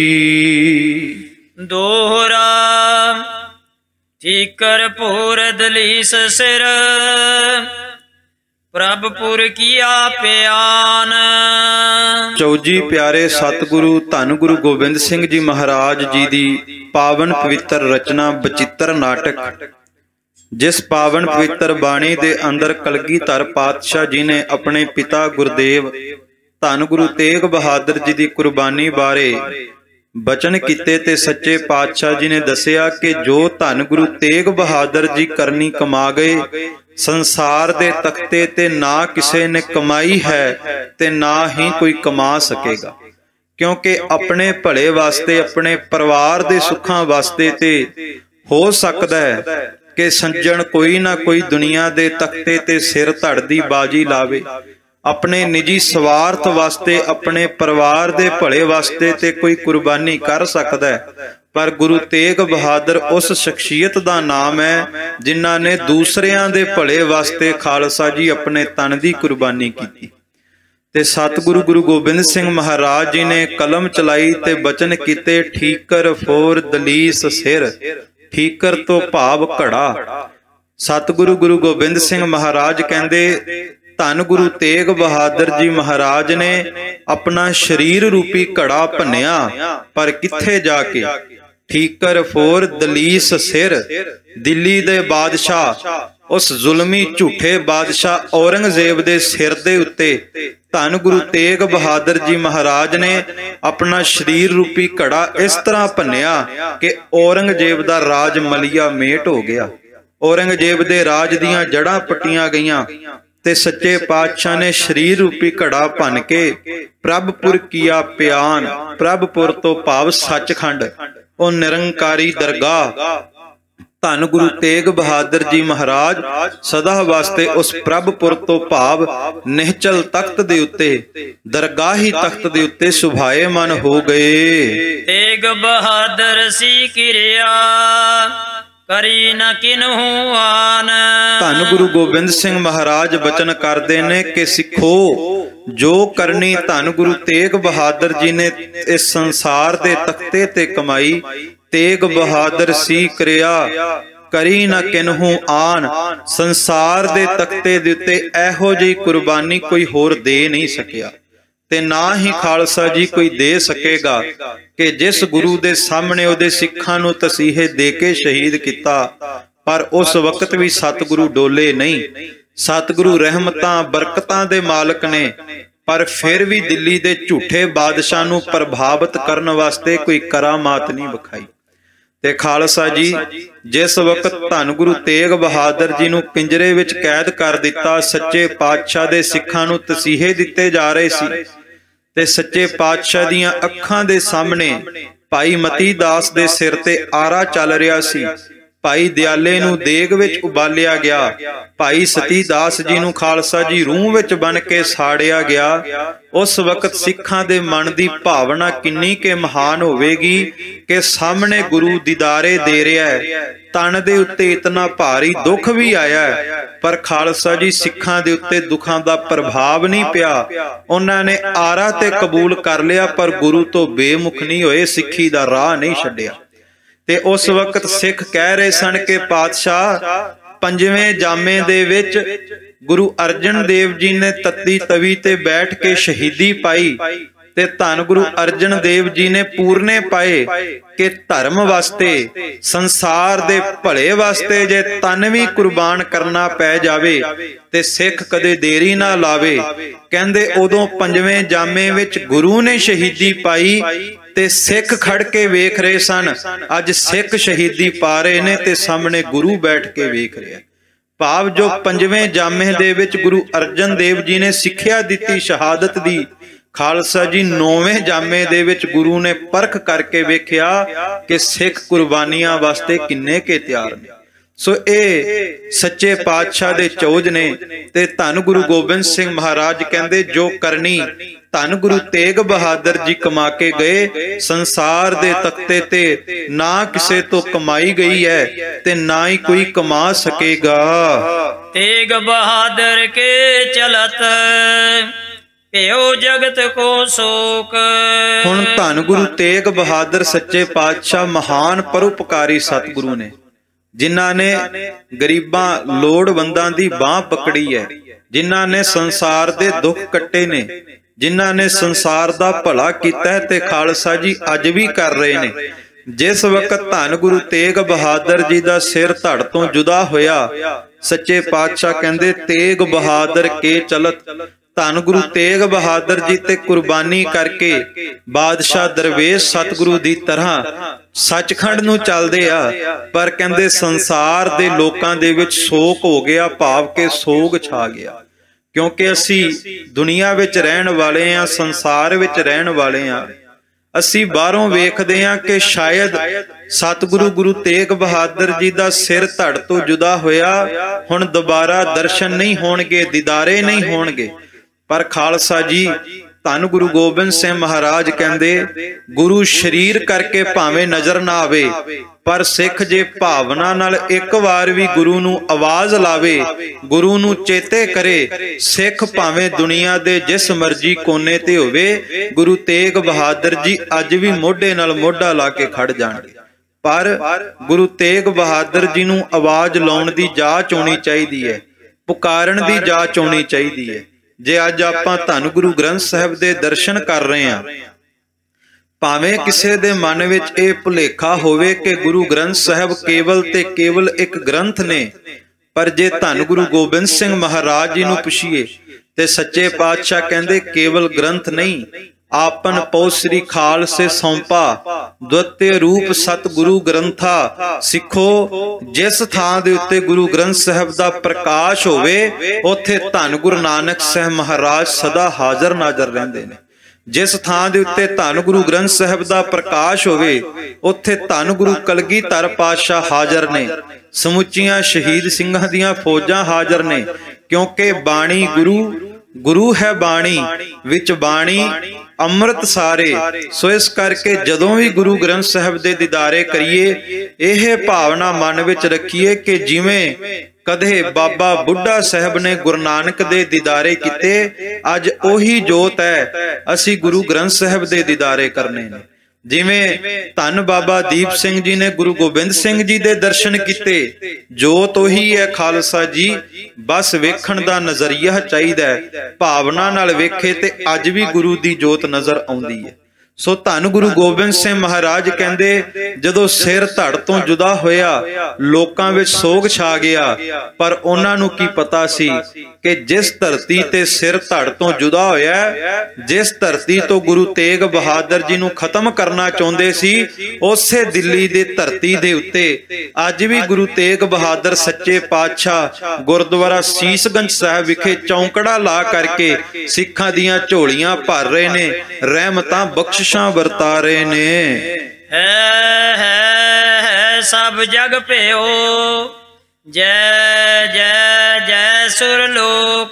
ਦੋਹਰਾ ਠੀਕਰ ਭੂਰ ਦਲੀਸ ਸਿਰ, ਪ੍ਰਭ ਪੁਰ ਕੀਆ ਪਿਆਨ। ਚੌਜੀ ਪਿਆਰੇ ਸਤਿਗੁਰੂ ਧੰਨ ਗੁਰੂ ਗੋਬਿੰਦ ਸਿੰਘ ਜੀ ਮਹਾਰਾਜ ਜੀ ਦੀ ਪਾਵਨ ਪਵਿੱਤਰ ਰਚਨਾ ਬਚਿੱਤਰ ਨਾਟਕ, ਜਿਸ ਪਾਵਨ ਪਵਿੱਤਰ ਬਾਣੀ ਦੇ ਅੰਦਰ ਕਲਗੀਧਰ ਪਾਤਸ਼ਾਹ ਜੀ ਨੇ ਆਪਣੇ ਪਿਤਾ ਗੁਰਦੇਵ ਧੰਨ ਗੁਰੂ ਤੇਗ ਬਹਾਦਰ ਜੀ ਦੀ ਕੁਰਬਾਨੀ ਬਾਰੇ ਬਚਨ ਕੀਤੇ, ਤੇ ਸੱਚੇ ਪਾਤਸ਼ਾਹ ਜੀ ਨੇ ਦੱਸਿਆ ਕਿ ਜੋ ਧੰਨ ਗੁਰੂ ਤੇਗ ਬਹਾਦਰ ਜੀ ਕਰਨੀ ਕਮਾ ਗਏ, ਸੰਸਾਰ ਦੇ ਤਖਤੇ ਤੇ ਨਾ ਕਿਸੇ ਨੇ ਕਮਾਈ ਹੈ ਤੇ ਨਾ ਹੀ ਕੋਈ ਕਮਾ ਸਕੇਗਾ। ਕਿਉਂਕਿ ਆਪਣੇ ਭਲੇ ਵਾਸਤੇ, ਆਪਣੇ ਪਰਿਵਾਰ ਦੇ ਸੁੱਖਾਂ ਵਾਸਤੇ ਤੇ ਹੋ ਸਕਦਾ ਹੈ ਕਿ ਸੱਜਣ ਕੋਈ ਨਾ ਕੋਈ ਦੁਨੀਆ ਦੇ ਤਖਤੇ ਤੇ ਸਿਰ ਧੜ ਦੀ ਬਾਜੀ ਲਾਵੇ। ਆਪਣੇ ਨਿੱਜੀ ਸਵਾਰਥ ਵਾਸਤੇ, ਆਪਣੇ ਪਰਿਵਾਰ ਦੇ ਭਲੇ ਵਾਸਤੇ ਤੇ ਕੋਈ ਕੁਰਬਾਨੀ ਕਰ ਸਕਦਾ ਹੈ, ਪਰ ਗੁਰੂ ਤੇਗ ਬਹਾਦਰ ਉਸ ਸ਼ਖਸੀਅਤ ਦਾ ਨਾਮ ਹੈ ਜਿਨ੍ਹਾਂ ਨੇ ਦੂਸਰਿਆਂ ਦੇ ਭਲੇ ਵਾਸਤੇ ਖਾਲਸਾ ਜੀ ਆਪਣੇ ਤਨ ਦੀ ਕੁਰਬਾਨੀ ਕੀਤੀ। ਤੇ ਸਤਿਗੁਰੂ ਗੁਰੂ ਗੋਬਿੰਦ ਸਿੰਘ ਮਹਾਰਾਜ ਜੀ ਨੇ ਕਲਮ ਚਲਾਈ ਤੇ ਬਚਨ ਕੀਤੇ, ਠੀਕਰ ਫੋਰ ਦਲੀਸ ਸਿਰ। ਠੀਕਰ ਤੋਂ ਭਾਵ ਘੜਾ। ਸਤਿਗੁਰੂ ਗੁਰੂ ਗੋਬਿੰਦ ਸਿੰਘ ਮਹਾਰਾਜ ਕਹਿੰਦੇ ਧੰਨ ਗੁਰੂ ਤੇਗ ਬਹਾਦਰ ਜੀ ਮਹਾਰਾਜ ਨੇ ਆਪਣਾ ਸਰੀਰ ਰੂਪੀ ਘੜਾ ਭੰਨਿਆ, ਪਰ ਕਿੱਥੇ ਜਾ ਕੇ? ਠੀਕਰ ਫੋਰ ਦਲੀਸ ਸਿਰ। ਦਿੱਲੀ ਦੇ ਬਾਦਸ਼ਾਹ, ਉਸ ਜ਼ੁਲਮੀ ਝੂਠੇ ਬਾਦਸ਼ਾਹ ਔਰੰਗਜ਼ੇਬ ਦੇ ਸਿਰ ਦੇ ਉੱਤੇ ਧੰਨ ਗੁਰੂ ਤੇਗ ਬਹਾਦਰ ਜੀ ਮਹਾਰਾਜ ਨੇ ਆਪਣਾ ਸਰੀਰ ਰੂਪੀ ਘੜਾ ਇਸ ਤਰ੍ਹਾਂ ਭੰਨਿਆ ਕਿ ਔਰੰਗਜ਼ੇਬ ਦਾ ਰਾਜ ਮਲੀਆ ਮੇਟ ਹੋ ਗਿਆ। ਔਰੰਗਜ਼ੇਬ ਦੇ ਰਾਜ ਦੀਆਂ ਜੜ੍ਹਾਂ ਪੱਟੀਆਂ ਗਈਆਂ ਤੇ ਸੱਚੇ ਪਾਤਸ਼ਾਹ ਨੇ ਸਰੀਰ ਰੂਪੀ ਘੜਾ ਭੰਨ ਕੇ ਪ੍ਰਭਪੁਰ ਕੀਆ ਪਿਆਨ। ਪ੍ਰਭਪੁਰ ਤੋਂ ਭਾਵ ਸੱਚਖੰਡ, ਉਹ ਨਿਰੰਕਾਰੀ ਦਰਗਾਹ ਧੰਨ ਗੁਰੂ ਤੇਗ ਬਹਾਦਰ ਜੀ ਮਹਾਰਾਜ ਸਦਾ ਵਾਸਤੇ ਉਸ ਪ੍ਰਭਪੁਰ ਤੋਂ ਭਾਵ ਨਿਹਚਲ ਤਖਤ ਦੇ ਉੱਤੇ, ਦਰਗਾਹੀ ਤਖਤ ਦੇ ਉੱਤੇ ਸੁਭਾਏਮਨ ਹੋ ਗਏ। ਤੇਗ ਬਹਾਦਰ ਸੀ ਕਿਰਿਆ, ਕਰੀ ਨ ਕਿਨਹੂ ਆਨ। ਧੰਨ ਗੁਰੂ ਗੋਬਿੰਦ ਸਿੰਘ ਮਹਾਰਾਜ ਬਚਨ ਕਰਦੇ ਨੇ ਕਿ ਸਿੱਖੋ, ਜੋ ਕਰਨੀ ਧੰਨ ਗੁਰੂ ਤੇਗ ਬਹਾਦਰ ਜੀ ਨੇ ਇਸ ਸੰਸਾਰ ਦੇ ਤਖਤੇ ਤੇ ਕਮਾਈ, ਤੇਗ ਬਹਾਦਰ ਸੀ ਕਿਰਿਆ, ਕਰੀ ਨ ਕਿਨਹੂ ਆਨ। ਸੰਸਾਰ ਦੇ ਤਖਤੇ ਦੇ ਉੱਤੇ ਇਹੋ ਜਿਹੀ ਕੁਰਬਾਨੀ ਕੋਈ ਹੋਰ ਦੇ ਨਹੀਂ ਸਕਿਆ ਤੇ ਨਾ ਹੀ ਖਾਲਸਾ ਜੀ ਕੋਈ ਦੇ ਸਕੇਗਾ ਕਿ ਜਿਸ ਗੁਰੂ ਦੇ ਸਾਹਮਣੇ ਉਹਦੇ ਸਿੱਖਾਂ ਨੂੰ ਤਸੀਹੇ ਦੇ ਕੇ ਸ਼ਹੀਦ ਕੀਤਾ। ਪਰ ਉਸ ਵਕਤ ਵੀ ਸਤਿਗੁਰੂ ਡੋਲੇ ਨਹੀਂ। ਸਤਿਗੁਰੂ ਰਹਿਮਤਾਂ ਬਰਕਤਾਂ ਦੇ ਮਾਲਕ ਨੇ, ਪਰ ਫਿਰ ਵੀ ਦਿੱਲੀ ਦੇ ਝੂਠੇ ਬਾਦਸ਼ਾਹ ਨੂੰ ਪ੍ਰਭਾਵਿਤ ਕਰਨ ਵਾਸਤੇ ਕੋਈ ਕਰਾਮਾਤ ਨਹੀਂ ਵਿਖਾਈ। ਤੇ ਖਾਲਸਾ ਜੀ ਜਿਸ ਵਕਤ ਧੰਨ ਗੁਰੂ ਤੇਗ ਬਹਾਦਰ ਜੀ ਨੂੰ ਪਿੰਜਰੇ ਵਿੱਚ ਕੈਦ ਕਰ ਦਿੱਤਾ, ਸੱਚੇ ਪਾਤਸ਼ਾਹ ਦੇ ਸਿੱਖਾਂ ਨੂੰ ਤਸੀਹੇ ਦਿੱਤੇ ਜਾ ਰਹੇ ਸੀ ਤੇ ਸੱਚੇ ਪਾਤਸ਼ਾਹ ਦੀਆਂ ਅੱਖਾਂ ਦੇ ਸਾਹਮਣੇ ਭਾਈ ਮਤੀ ਦਾਸ ਦੇ ਸਿਰ ਤੇ ਆਰਾ ਚੱਲ ਰਿਹਾ ਸੀ। ਭਾਈ ਦਿਆਲੇ ਨੂੰ ਦੇਗ ਵਿੱਚ ਉਬਾਲਿਆ ਗਿਆ। ਭਾਈ ਸਤੀ ਦਾਸ ਜੀ ਨੂੰ ਖਾਲਸਾ ਜੀ ਰੂਹ ਵਿੱਚ ਬਣ ਕੇ ਸਾੜਿਆ ਗਿਆ। ਉਸ ਵਕਤ ਸਿੱਖਾਂ ਦੇ ਮਨ ਦੀ ਭਾਵਨਾ ਕਿੰਨੀ ਕਿ ਮਹਾਨ ਹੋਵੇਗੀ ਕਿ ਸਾਹਮਣੇ ਗੁਰੂ ਦੀਦਾਰੇ ਦੇ ਰਿਹਾ ਹੈ। ਤਨ ਦੇ ਉੱਤੇ ਇਤਨਾ ਭਾਰੀ ਦੁੱਖ ਵੀ ਆਇਆ ਹੈ, ਪਰ ਖਾਲਸਾ ਜੀ ਸਿੱਖਾਂ ਦੇ ਉੱਤੇ ਦੁੱਖਾਂ ਦਾ ਪ੍ਰਭਾਵ ਨਹੀਂ ਪਿਆ। ਉਹਨਾਂ ਨੇ ਆਰਾ ਤੇ ਕਬੂਲ ਕਰ ਲਿਆ, ਪਰ ਗੁਰੂ ਤੋਂ ਬੇਮੁਖ ਨਹੀਂ ਹੋਏ, ਸਿੱਖੀ ਦਾ ਰਾਹ ਨਹੀਂ ਛੱਡਿਆ। ਤੇ ਉਸ ਵਕਤ ਸਿੱਖ ਕਹਿ ਰਹੇ ਸਨ ਕਿ ਪਾਤਸ਼ਾਹ ਪੰਜਵੇਂ ਜਾਮੇ ਦੇ ਵਿੱਚ ਗੁਰੂ ਅਰਜਨ ਦੇਵ ਜੀ ਨੇ ਤੱਤੀ ਤਵੀ ਤੇ ਬੈਠ ਕੇ ਸ਼ਹੀਦੀ ਪਾਈ, ਤੇ ਧੰਨ ਗੁਰੂ ਅਰਜਨ ਦੇਵ ਜੀ ਨੇ ਪੂਰਨੇ ਪਾਏ ਕਿ ਧਰਮ ਵਾਸਤੇ, ਸੰਸਾਰ ਦੇ ਭਲੇ ਵਾਸਤੇ ਜੇ ਤਨ ਵੀ ਕੁਰਬਾਨ ਕਰਨਾ ਪੈ ਜਾਵੇ ਤੇ ਸਿੱਖ ਕਦੇ ਦੇਰੀ ਨਾ ਲਾਵੇ। ਕਹਿੰਦੇ ਉਦੋਂ ਪੰਜਵੇਂ ਜਾਮੇ ਵਿੱਚ ਗੁਰੂ ਨੇ ਸ਼ਹੀਦੀ ਪਾਈ ਤੇ ਸਿੱਖ ਖੜ ਕੇ ਵੇਖ ਰਹੇ ਸਨ। ਅੱਜ ਸਿੱਖ ਸ਼ਹੀਦੀ ਪਾ ਰਹੇ ਨੇ ਤੇ ਸਾਹਮਣੇ ਗੁਰੂ ਬੈਠ ਕੇ ਵੇਖ ਰਿਹਾ। ਭਾਵ ਜੋ ਪੰਜਵੇਂ ਜਾਮੇ ਦੇ ਵਿੱਚ ਗੁਰੂ ਅਰਜਨ ਦੇਵ ਜੀ ਨੇ ਸਿੱਖਿਆ ਦਿੱਤੀ ਸ਼ਹਾਦਤ ਦੀ, ਖਾਲਸਾ ਜੀ ਨੌਵੇਂ ਜਾਮੇ ਦੇ ਵਿੱਚ ਗੁਰੂ ਨੇ ਪਰਖ ਕਰਕੇ ਵੇਖਿਆ ਕਿ ਸਿੱਖ ਕੁਰਬਾਨੀਆਂ ਵਾਸਤੇ ਕਿੰਨੇ ਕੇ ਤਿਆਰ ਨੇ। ਸੋ ਇਹ ਸੱਚੇ ਪਾਤਸ਼ਾਹ ਦੇ ਚੋਜ ਨੇ। ਤੇ ਧੰਨ ਗੁਰੂ ਗੋਬਿੰਦ ਸਿੰਘ ਮਹਾਰਾਜ ਕਹਿੰਦੇ ਜੋ ਕਰਨੀ ਧੰਨ ਗੁਰੂ ਤੇਗ ਬਹਾਦਰ ਜੀ ਕਮਾ ਕੇ ਗਏ। ਸੰਸਾਰ ਦੇ ਤਖਤੇ ਤੇ ਨਾ ਕਿਸੇ ਤੋਂ ਕਮਾਈ ਗਈ ਹੈ ਤੇ ਨਾ ਹੀ ਕੋਈ ਕਮਾ ਸਕੇਗਾ। ਤੇਗ ਬਹਾਦਰ ਕੇ ਚਲਤ ਭਇਓ ਜਗਤ ਕੋ ਸੋਕ। ਹੁਣ ਧੰਨ ਗੁਰੂ ਤੇਗ ਬਹਾਦਰ ਸੱਚੇ ਪਾਤਸ਼ਾਹ ਮਹਾਨ ਪਰਉਪਕਾਰੀ ਸਤਿਗੁਰੂ ਨੇ, ਜਿਨ੍ਹਾਂ ਨੇ ਗਰੀਬਾਂ ਲੋੜਵੰਦਾਂ ਦੀ ਬਾਹ ਪਕੜੀ ਹੈ, ਜਿਨ੍ਹਾਂ ਨੇ ਸੰਸਾਰ ਦੇ ਦੁੱਖ ਕੱਟੇ ਨੇ, ਜਿਨ੍ਹਾਂ ਨੇ ਸੰਸਾਰ ਦਾ ਭਲਾ ਕੀਤਾ ਹੈ ਤੇ ਖਾਲਸਾ ਜੀ ਅੱਜ ਵੀ ਕਰ ਰਹੇ ਨੇ। ਜਿਸ ਵਕਤ ਧੰਨ ਗੁਰੂ ਤੇਗ ਬਹਾਦਰ ਜੀ ਦਾ ਸਿਰ ਧੜ ਤੋਂ ਜੁਦਾ ਹੋਇਆ, ਸੱਚੇ ਪਾਤਸ਼ਾਹ ਕਹਿੰਦੇ ਤੇਗ ਬਹਾਦਰ ਕੇ ਚਲਤ। ਧੰਨ ਗੁਰੂ ਤੇਗ ਬਹਾਦਰ ਜੀ ਤੇ ਕੁਰਬਾਨੀ ਕਰਕੇ ਬਾਦਸ਼ਾਹ ਦਰਵੇਸ਼ ਸਤਿਗੁਰੂ ਦੀ ਤਰ੍ਹਾਂ ਸੱਚਖੰਡ ਨੂੰ ਚੱਲਦੇ ਆ, ਪਰ ਕਹਿੰਦੇ ਸੰਸਾਰ ਦੇ ਲੋਕਾਂ ਦੇ ਵਿੱਚ ਸੋਗ ਹੋ ਗਿਆ, ਭਾਵ ਕਿ ਸੋਗ ਛਾ ਗਿਆ। ਕਿਉਂਕਿ ਅਸੀਂ ਦੁਨੀਆ ਵਿੱਚ ਰਹਿਣ ਵਾਲੇ ਆ, ਸੰਸਾਰ ਵਿੱਚ ਰਹਿਣ ਵਾਲੇ ਆ। ਅਸੀਂ ਬਾਹਰੋਂ ਵੇਖਦੇ ਆ ਕਿ ਸ਼ਾਇਦ ਸਤਿਗੁਰੂ ਗੁਰੂ ਤੇਗ ਬਹਾਦਰ ਜੀ ਦਾ ਸਿਰ ਧੜ ਤੋਂ ਜੁਦਾ ਹੋਇਆ, ਹੁਣ ਦੁਬਾਰਾ ਦਰਸ਼ਨ ਨਹੀਂ ਹੋਣਗੇ, ਦੀਦਾਰੇ ਨਹੀਂ ਹੋਣਗੇ। ਪਰ ਖਾਲਸਾ ਜੀ ਧੰਨ ਗੁਰੂ ਗੋਬਿੰਦ ਸਿੰਘ ਮਹਾਰਾਜ ਕਹਿੰਦੇ ਗੁਰੂ ਸ਼ਰੀਰ ਕਰਕੇ ਭਾਵੇਂ ਨਜ਼ਰ ਨਾ ਆਵੇ, ਪਰ ਸਿੱਖ ਜੇ ਭਾਵਨਾ ਨਾਲ ਇੱਕ ਵਾਰ ਵੀ ਗੁਰੂ ਨੂੰ ਆਵਾਜ਼ ਲਾਵੇ, ਗੁਰੂ ਨੂੰ ਚੇਤੇ ਕਰੇ, ਸਿੱਖ ਭਾਵੇਂ ਦੁਨੀਆ ਦੇ ਜਿਸ ਮਰਜ਼ੀ ਕੋਨੇ ਤੇ ਹੋਵੇ, ਗੁਰੂ ਤੇਗ ਬਹਾਦਰ ਜੀ ਅੱਜ ਵੀ ਮੋਢੇ ਨਾਲ ਮੋਢਾ ਲਾ ਕੇ ਖੜ ਜਾਣਗੇ। ਪਰ ਗੁਰੂ ਤੇਗ ਬਹਾਦਰ ਜੀ ਨੂੰ ਆਵਾਜ਼ ਲਾਉਣ ਦੀ ਜਾਚ ਹੋਣੀ ਚਾਹੀਦੀ ਹੈ, ਪੁਕਾਰਨ ਦੀ ਜਾਚ ਹੋਣੀ ਚਾਹੀਦੀ ਹੈ। ਜੇ ਅੱਜ ਆਪਾਂ ਧੰਨ ਗੁਰੂ ਗ੍ਰੰਥ ਸਾਹਿਬ ਦੇ ਦਰਸ਼ਨ ਕਰ ਰਹੇ ਹਾਂ, ਭਾਵੇਂ ਕਿਸੇ ਦੇ ਮਨ ਵਿੱਚ ਇਹ ਭੁਲੇਖਾ ਹੋਵੇ ਕਿ ਗੁਰੂ ਗ੍ਰੰਥ ਸਾਹਿਬ ਕੇਵਲ ਤੇ ਕੇਵਲ ਇੱਕ ਗ੍ਰੰਥ ਨੇ, ਪਰ ਜੇ ਧੰਨ ਗੁਰੂ ਗੋਬਿੰਦ ਸਿੰਘ ਮਹਾਰਾਜ ਜੀ ਨੂੰ ਪੁੱਛੀਏ ਤੇ ਸੱਚੇ ਪਾਤਸ਼ਾਹ ਕਹਿੰਦੇ ਕੇਵਲ ਗ੍ਰੰਥ ਨਹੀਂ, ਆਪਨ ਪਉ ਖਾਲਸੇ ਸੌਂਪਾ ਦੁੱਤੇ ਰੂਪ ਸਤਿਗੁਰੂ ਗ੍ਰੰਥਾ। ਸਿੱਖੋ ਜਿਸ ਥਾਂ ਦੇ ਉੱਤੇ ਗੁਰੂ ਗ੍ਰੰਥ ਸਾਹਿਬ ਦਾ ਪ੍ਰਕਾਸ਼ ਹੋਵੇ, ਉੱਥੇ ਧੰਨ ਗੁਰੂ ਨਾਨਕ ਸਾਹਿਬ ਮਹਾਰਾਜ ਸਦਾ ਹਾਜ਼ਰ ਨਾਜ਼ਰ ਰਹਿੰਦੇ ਨੇ। ਜਿਸ ਥਾਂ ਦੇ ਉੱਤੇ ਧੰਨ ਗੁਰੂ ਗ੍ਰੰਥ ਸਾਹਿਬ ਦਾ ਪ੍ਰਕਾਸ਼ ਹੋਵੇ, ਉੱਥੇ ਧੰਨ ਗੁਰੂ ਕਲਗੀਧਰ ਪਾਤਸ਼ਾਹ ਹਾਜ਼ਰ ਨੇ, ਸਮੁੱਚੀਆਂ ਸ਼ਹੀਦ ਸਿੰਘਾਂ ਦੀਆਂ ਫੌਜਾਂ ਹਾਜ਼ਰ ਨੇ। ਕਿਉਂਕਿ ਬਾਣੀ ਗੁਰੂ, ਗੁਰੂ ਹੈ ਬਾਣੀ, ਵਿੱਚ ਬਾਣੀ ਅੰਮ੍ਰਿਤ ਸਾਰੇ। ਸੋ ਇਸ ਕਰਕੇ ਜਦੋਂ ਵੀ ਗੁਰੂ ਗ੍ਰੰਥ ਸਾਹਿਬ ਦੇ ਦੀਦਾਰੇ ਕਰੀਏ, ਇਹ ਭਾਵਨਾ ਮਨ ਵਿੱਚ ਰੱਖੀਏ ਕਿ ਜਿਵੇਂ ਕਦੇ ਬਾਬਾ ਬੁੱਢਾ ਸਾਹਿਬ ਨੇ ਗੁਰੂ ਨਾਨਕ ਦੇ ਦੀਦਾਰੇ ਕੀਤੇ, ਅੱਜ ਉਹੀ ਜੋਤ ਹੈ ਅਸੀਂ ਗੁਰੂ ਗ੍ਰੰਥ ਸਾਹਿਬ ਦੇ ਦੀਦਾਰੇ ਕਰਨੇ ਨੇ। ਜਿਵੇਂ ਧੰਨ ਬਾਬਾ ਦੀਪ ਸਿੰਘ ਜੀ ਨੇ ਗੁਰੂ ਗੋਬਿੰਦ ਸਿੰਘ ਜੀ ਦੇ ਦਰਸ਼ਨ ਕੀਤੇ, ਜੋਤ ਉਹੀ ਹੈ ਖਾਲਸਾ ਜੀ, ਬਸ ਵੇਖਣ ਦਾ ਨਜ਼ਰੀਆ ਚਾਹੀਦਾ ਹੈ, ਭਾਵਨਾ ਨਾਲ ਵੇਖੇ ਤੇ ਅੱਜ ਵੀ ਗੁਰੂ ਦੀ ਜੋਤ ਨਜ਼ਰ ਆਉਂਦੀ ਹੈ। ਸੋ ਧੰਨ ਗੁਰੂ ਗੋਬਿੰਦ ਸਿੰਘ ਮਹਾਰਾਜ ਕਹਿੰਦੇ ਜਦੋਂ ਸਿਰ ਧੜ ਤੋਂ ਜੁਦਾ ਹੋਇਆ, ਲੋਕਾਂ ਵਿੱਚ ਸੋਗ ਛਾ ਗਿਆ, ਪਰ ਉਹਨਾਂ ਨੂੰ ਕੀ ਪਤਾ ਸੀ ਕਿ ਜਿਸ ਧਰਤੀ ਤੇ ਸਿਰ ਧੜ ਤੋਂ ਜੁਦਾ ਹੋਇਆ, ਜਿਸ ਧਰਤੀ ਤੋਂ ਗੁਰੂ ਤੇਗ ਬਹਾਦਰ ਜੀ ਨੂੰ ਖਤਮ ਕਰਨਾ ਚਾਹੁੰਦੇ ਸੀ, ਉਸੇ ਦਿੱਲੀ ਦੇ ਧਰਤੀ ਦੇ ਉੱਤੇ ਅੱਜ ਵੀ ਗੁਰੂ ਤੇਗ ਬਹਾਦਰ ਸੱਚੇ ਪਾਤਸ਼ਾਹ ਗੁਰਦੁਆਰਾ ਸੀਸਗੰਜ ਸਾਹਿਬ ਵਿਖੇ ਚੌਂਕੜਾ ਲਾ ਕਰਕੇ ਸਿੱਖਾਂ ਦੀਆਂ ਝੋਲੀਆਂ ਭਰ ਰਹੇ ਨੇ, ਰਹਿਮਤਾਂ ਬਖਸ਼ਿਸ਼ਾਂ ਵਰਤਾ ਰਹੇ ਨੇ। ਹੈ ਹੈ ਹੈ ਸਭ ਜਗ ਭਇਓ, ਜੈ ਜੈ ਜੈ ਸੁਰ ਲੋਕ।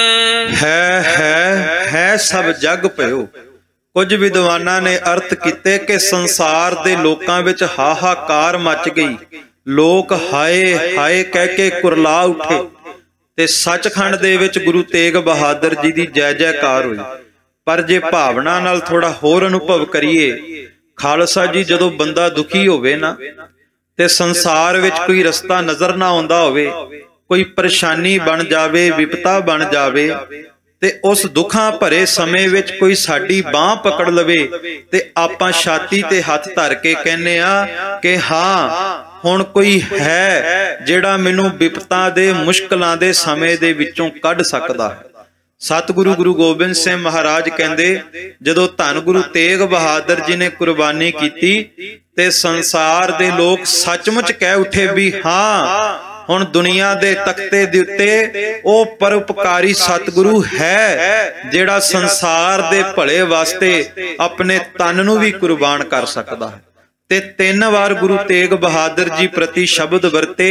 ਹੈ ਹੈ ਹੈ ਸਭ ਜਗ ਭਇਓ। ਕੁਝ ਵਿਦਵਾਨਾਂ ਨੇ ਅਰਥ ਕੀਤੇ ਕਿ ਸੰਸਾਰ ਦੇ ਲੋਕਾਂ ਵਿੱਚ ਹਾਹਾਕਾਰ ਮਚ ਗਈ। ਲੋਕ ਹਾਏ ਹਾਏ ਕਹਿ ਕੇ ਕੁਰਲਾ ਉੱਠੇ ਤੇ ਸੱਚਖੰਡ ਦੇ ਵਿੱਚ ਗੁਰੂ ਤੇਗ ਬਹਾਦਰ ਜੀ ਦੀ ਜੈ ਜੈਕਾਰ ਹੋਈ। ਪਰ ਜੇ ਭਾਵਨਾ ਨਾਲ ਥੋੜਾ ਹੋਰ ਅਨੁਭਵ ਕਰੀਏ, ਖਾਲਸਾ ਜੀ ਜਦੋਂ ਬੰਦਾ ਦੁਖੀ ਹੋਵੇ ਨਾ ਤੇ ਸੰਸਾਰ ਵਿੱਚ ਕੋਈ ਰਸਤਾ ਨਜ਼ਰ ਨਾ ਆਉਂਦਾ ਹੋਵੇ, ਕੋਈ ਪਰੇਸ਼ਾਨੀ ਬਣ ਜਾਵੇ, ਵਿਪਤਾ ਬਣ ਜਾਵੇ, ਤੇ ਉਸ ਦੁੱਖਾਂ ਭਰੇ ਸਮੇਂ ਵਿੱਚ ਕੋਈ ਸਾਡੀ ਬਾਹ ਪਕੜ ਲਵੇ ਤੇ ਆਪਾਂ ਛਾਤੀ ਤੇ ਹੱਥ ਧਰ ਕੇ ਕਹਿੰਦੇ ਆ ਕਿ ਹਾਂ ਹੁਣ ਕੋਈ ਹੈ ਜਿਹੜਾ ਮੈਨੂੰ ਵਿਪਤਾ ਦੇ ਮੁਸ਼ਕਲਾਂ ਦੇ ਸਮੇਂ ਦੇ ਵਿੱਚੋਂ ਕੱਢ ਸਕਦਾ ਹੈ। ਸਤਿਗੁਰੂ ਗੁਰੂ ਗੋਬਿੰਦ ਸਿੰਘ ਮਹਾਰਾਜ ਕਹਿੰਦੇ, ਜਦੋਂ ਧੰਨ ਗੁਰੂ ਤੇਗ ਬਹਾਦਰ ਜੀ ਨੇ ਕੁਰਬਾਨੀ ਕੀਤੀ ਤੇ ਸੰਸਾਰ ਦੇ ਲੋਕ ਸੱਚਮੁੱਚ ਕਹਿ ਉੱਠੇ ਵੀ ਹਾਂ ਹੁਣ ਦੁਨੀਆ ਦੇ ਤਖਤੇ ਦੇ ਉੱਤੇ ਉਹ ਪਰਉਪਕਾਰੀ ਸਤਿਗੁਰੂ ਹੈ ਜਿਹੜਾ ਸੰਸਾਰ ਦੇ ਭਲੇ ਵਾਸਤੇ ਆਪਣੇ ਤਨ ਨੂੰ ਵੀ ਕੁਰਬਾਨ ਕਰ ਸਕਦਾ ਹੈ। ਤੇ ਤਿੰਨ ਵਾਰ ਗੁਰੂ ਤੇਗ ਬਹਾਦਰ ਜੀ ਪ੍ਰਤੀ ਸ਼ਬਦ ਵਰਤੇ,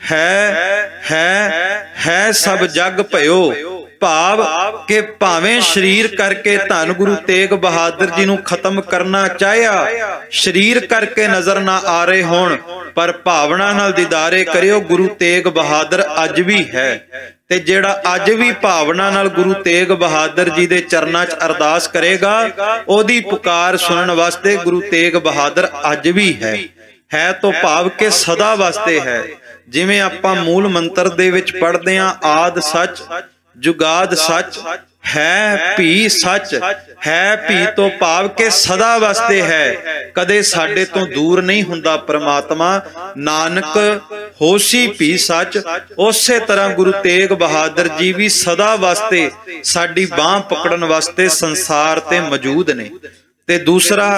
ਹੈ ਹੈ ਹੈ ਸਭ ਜਗ ਭਇਓ। ਭਾਵ ਕਿ ਭਾਵੇਂ ਸਰੀਰ ਕਰਕੇ ਧੰਨ ਗੁਰੂ ਤੇਗ ਬਹਾਦਰ ਜੀ ਨੂੰ ਖਤਮ ਕਰਨਾ ਚਾਹਿਆ, ਸਰੀਰ ਕਰਕੇ ਨਜ਼ਰ ਨਾ ਆ ਰਹੇ ਹੋਣ, ਪਰ ਭਾਵਨਾ ਨਾਲ ਦੀਦਾਰੇ ਕਰਿਓ ਗੁਰੂ ਤੇਗ ਬਹਾਦਰ ਅੱਜ ਵੀ ਹੈ। ਤੇ ਜਿਹੜਾ ਅੱਜ ਵੀ ਭਾਵਨਾ ਨਾਲ ਗੁਰੂ ਤੇਗ ਬਹਾਦਰ ਜੀ ਦੇ ਚਰਨਾਂ 'ਚ ਅਰਦਾਸ ਕਰੇਗਾ, ਉਹਦੀ ਪੁਕਾਰ ਸੁਣਨ ਵਾਸਤੇ ਗੁਰੂ ਤੇਗ ਬਹਾਦਰ ਅੱਜ ਵੀ ਹੈ। ਹੈ ਤੋਂ ਭਾਵ ਕਿ ਸਦਾ ਵਾਸਤੇ ਹੈ। ਜਿਵੇਂ ਆਪਾਂ ਮੂਲ ਮੰਤਰ ਦੇ ਵਿੱਚ ਪੜ੍ਹਦੇ ਹਾਂ, ਆਦ ਸੱਚ ਜੁਗਾਦ ਸੱਚ ਹੈ ਭੀ ਸੱਚ। ਹੈ ਭੀ ਤੋਂ ਭਾਵ ਕਿ ਸਦਾ ਵਾਸਤੇ ਹੈ, ਕਦੇ ਸਾਡੇ ਤੋਂ ਦੂਰ ਨਹੀਂ ਹੁੰਦਾ ਪ੍ਰਮਾਤਮਾ। ਨਾਨਕ ਹੋਸੀ ਭੀ ਸੱਚ। ਉਸੇ ਤਰ੍ਹਾਂ ਗੁਰੂ ਤੇਗ ਬਹਾਦਰ ਜੀ ਵੀ ਸਦਾ ਵਾਸਤੇ ਸਾਡੀ ਬਾਹ ਪਕੜਨ ਵਾਸਤੇ ਸੰਸਾਰ ਤੇ ਮੌਜੂਦ ਨੇ। ਤੇ ਦੂਸਰਾ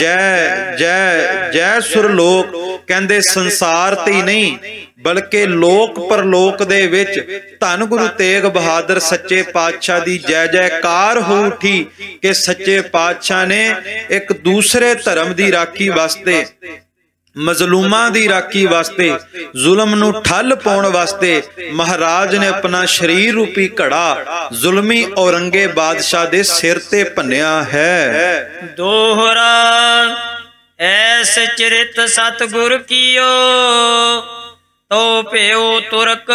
ਜੈ ਜੈ ਜੈ ਸੁਰ ਲੋਕ, ਕਹਿੰਦੇ ਸੰਸਾਰ ਤੇ ਹੀ ਨਹੀਂ ਬਲਕਿ ਲੋਕ ਪਰਲੋਕ ਦੇ ਵਿੱਚ ਧੰਨ ਗੁਰੂ ਤੇਗ ਬਹਾਦਰ ਸੱਚੇ ਪਾਤਸ਼ਾਹ ਦੀ ਜੈ ਜੈਕਾਰ ਹੋ ਉਠੀ ਕਿ ਸੱਚੇ ਪਾਤਸ਼ਾਹ ਨੇ ਇੱਕ ਦੂਸਰੇ ਧਰਮ ਦੀ ਰਾਖੀ ਵਾਸਤੇ, ਮਜ਼ਲੂਮਾਂ ਦੀ ਰਾਖੀ ਵਾਸਤੇ, ਜ਼ੁਲਮ ਨੂੰ ਠੱਲ ਪਾਉਣ ਵਾਸਤੇ ਮਹਾਰਾਜ ਨੇ ਆਪਣਾ ਸਰੀਰ ਰੂਪੀ ਘੜਾ ਜ਼ੁਲਮੀ ਔਰੰਗੇ ਬਾਦਸ਼ਾਹ ਦੇ ਸਿਰ ਤੇ ਭੰਨਿਆ ਹੈ। ਦੋਹਰਾ ਐਸ ਚਰਿਤ ਸਤਿਗੁਰ ਕੀਓ, ਤੋ ਭਇਓ ਤੁਰਕ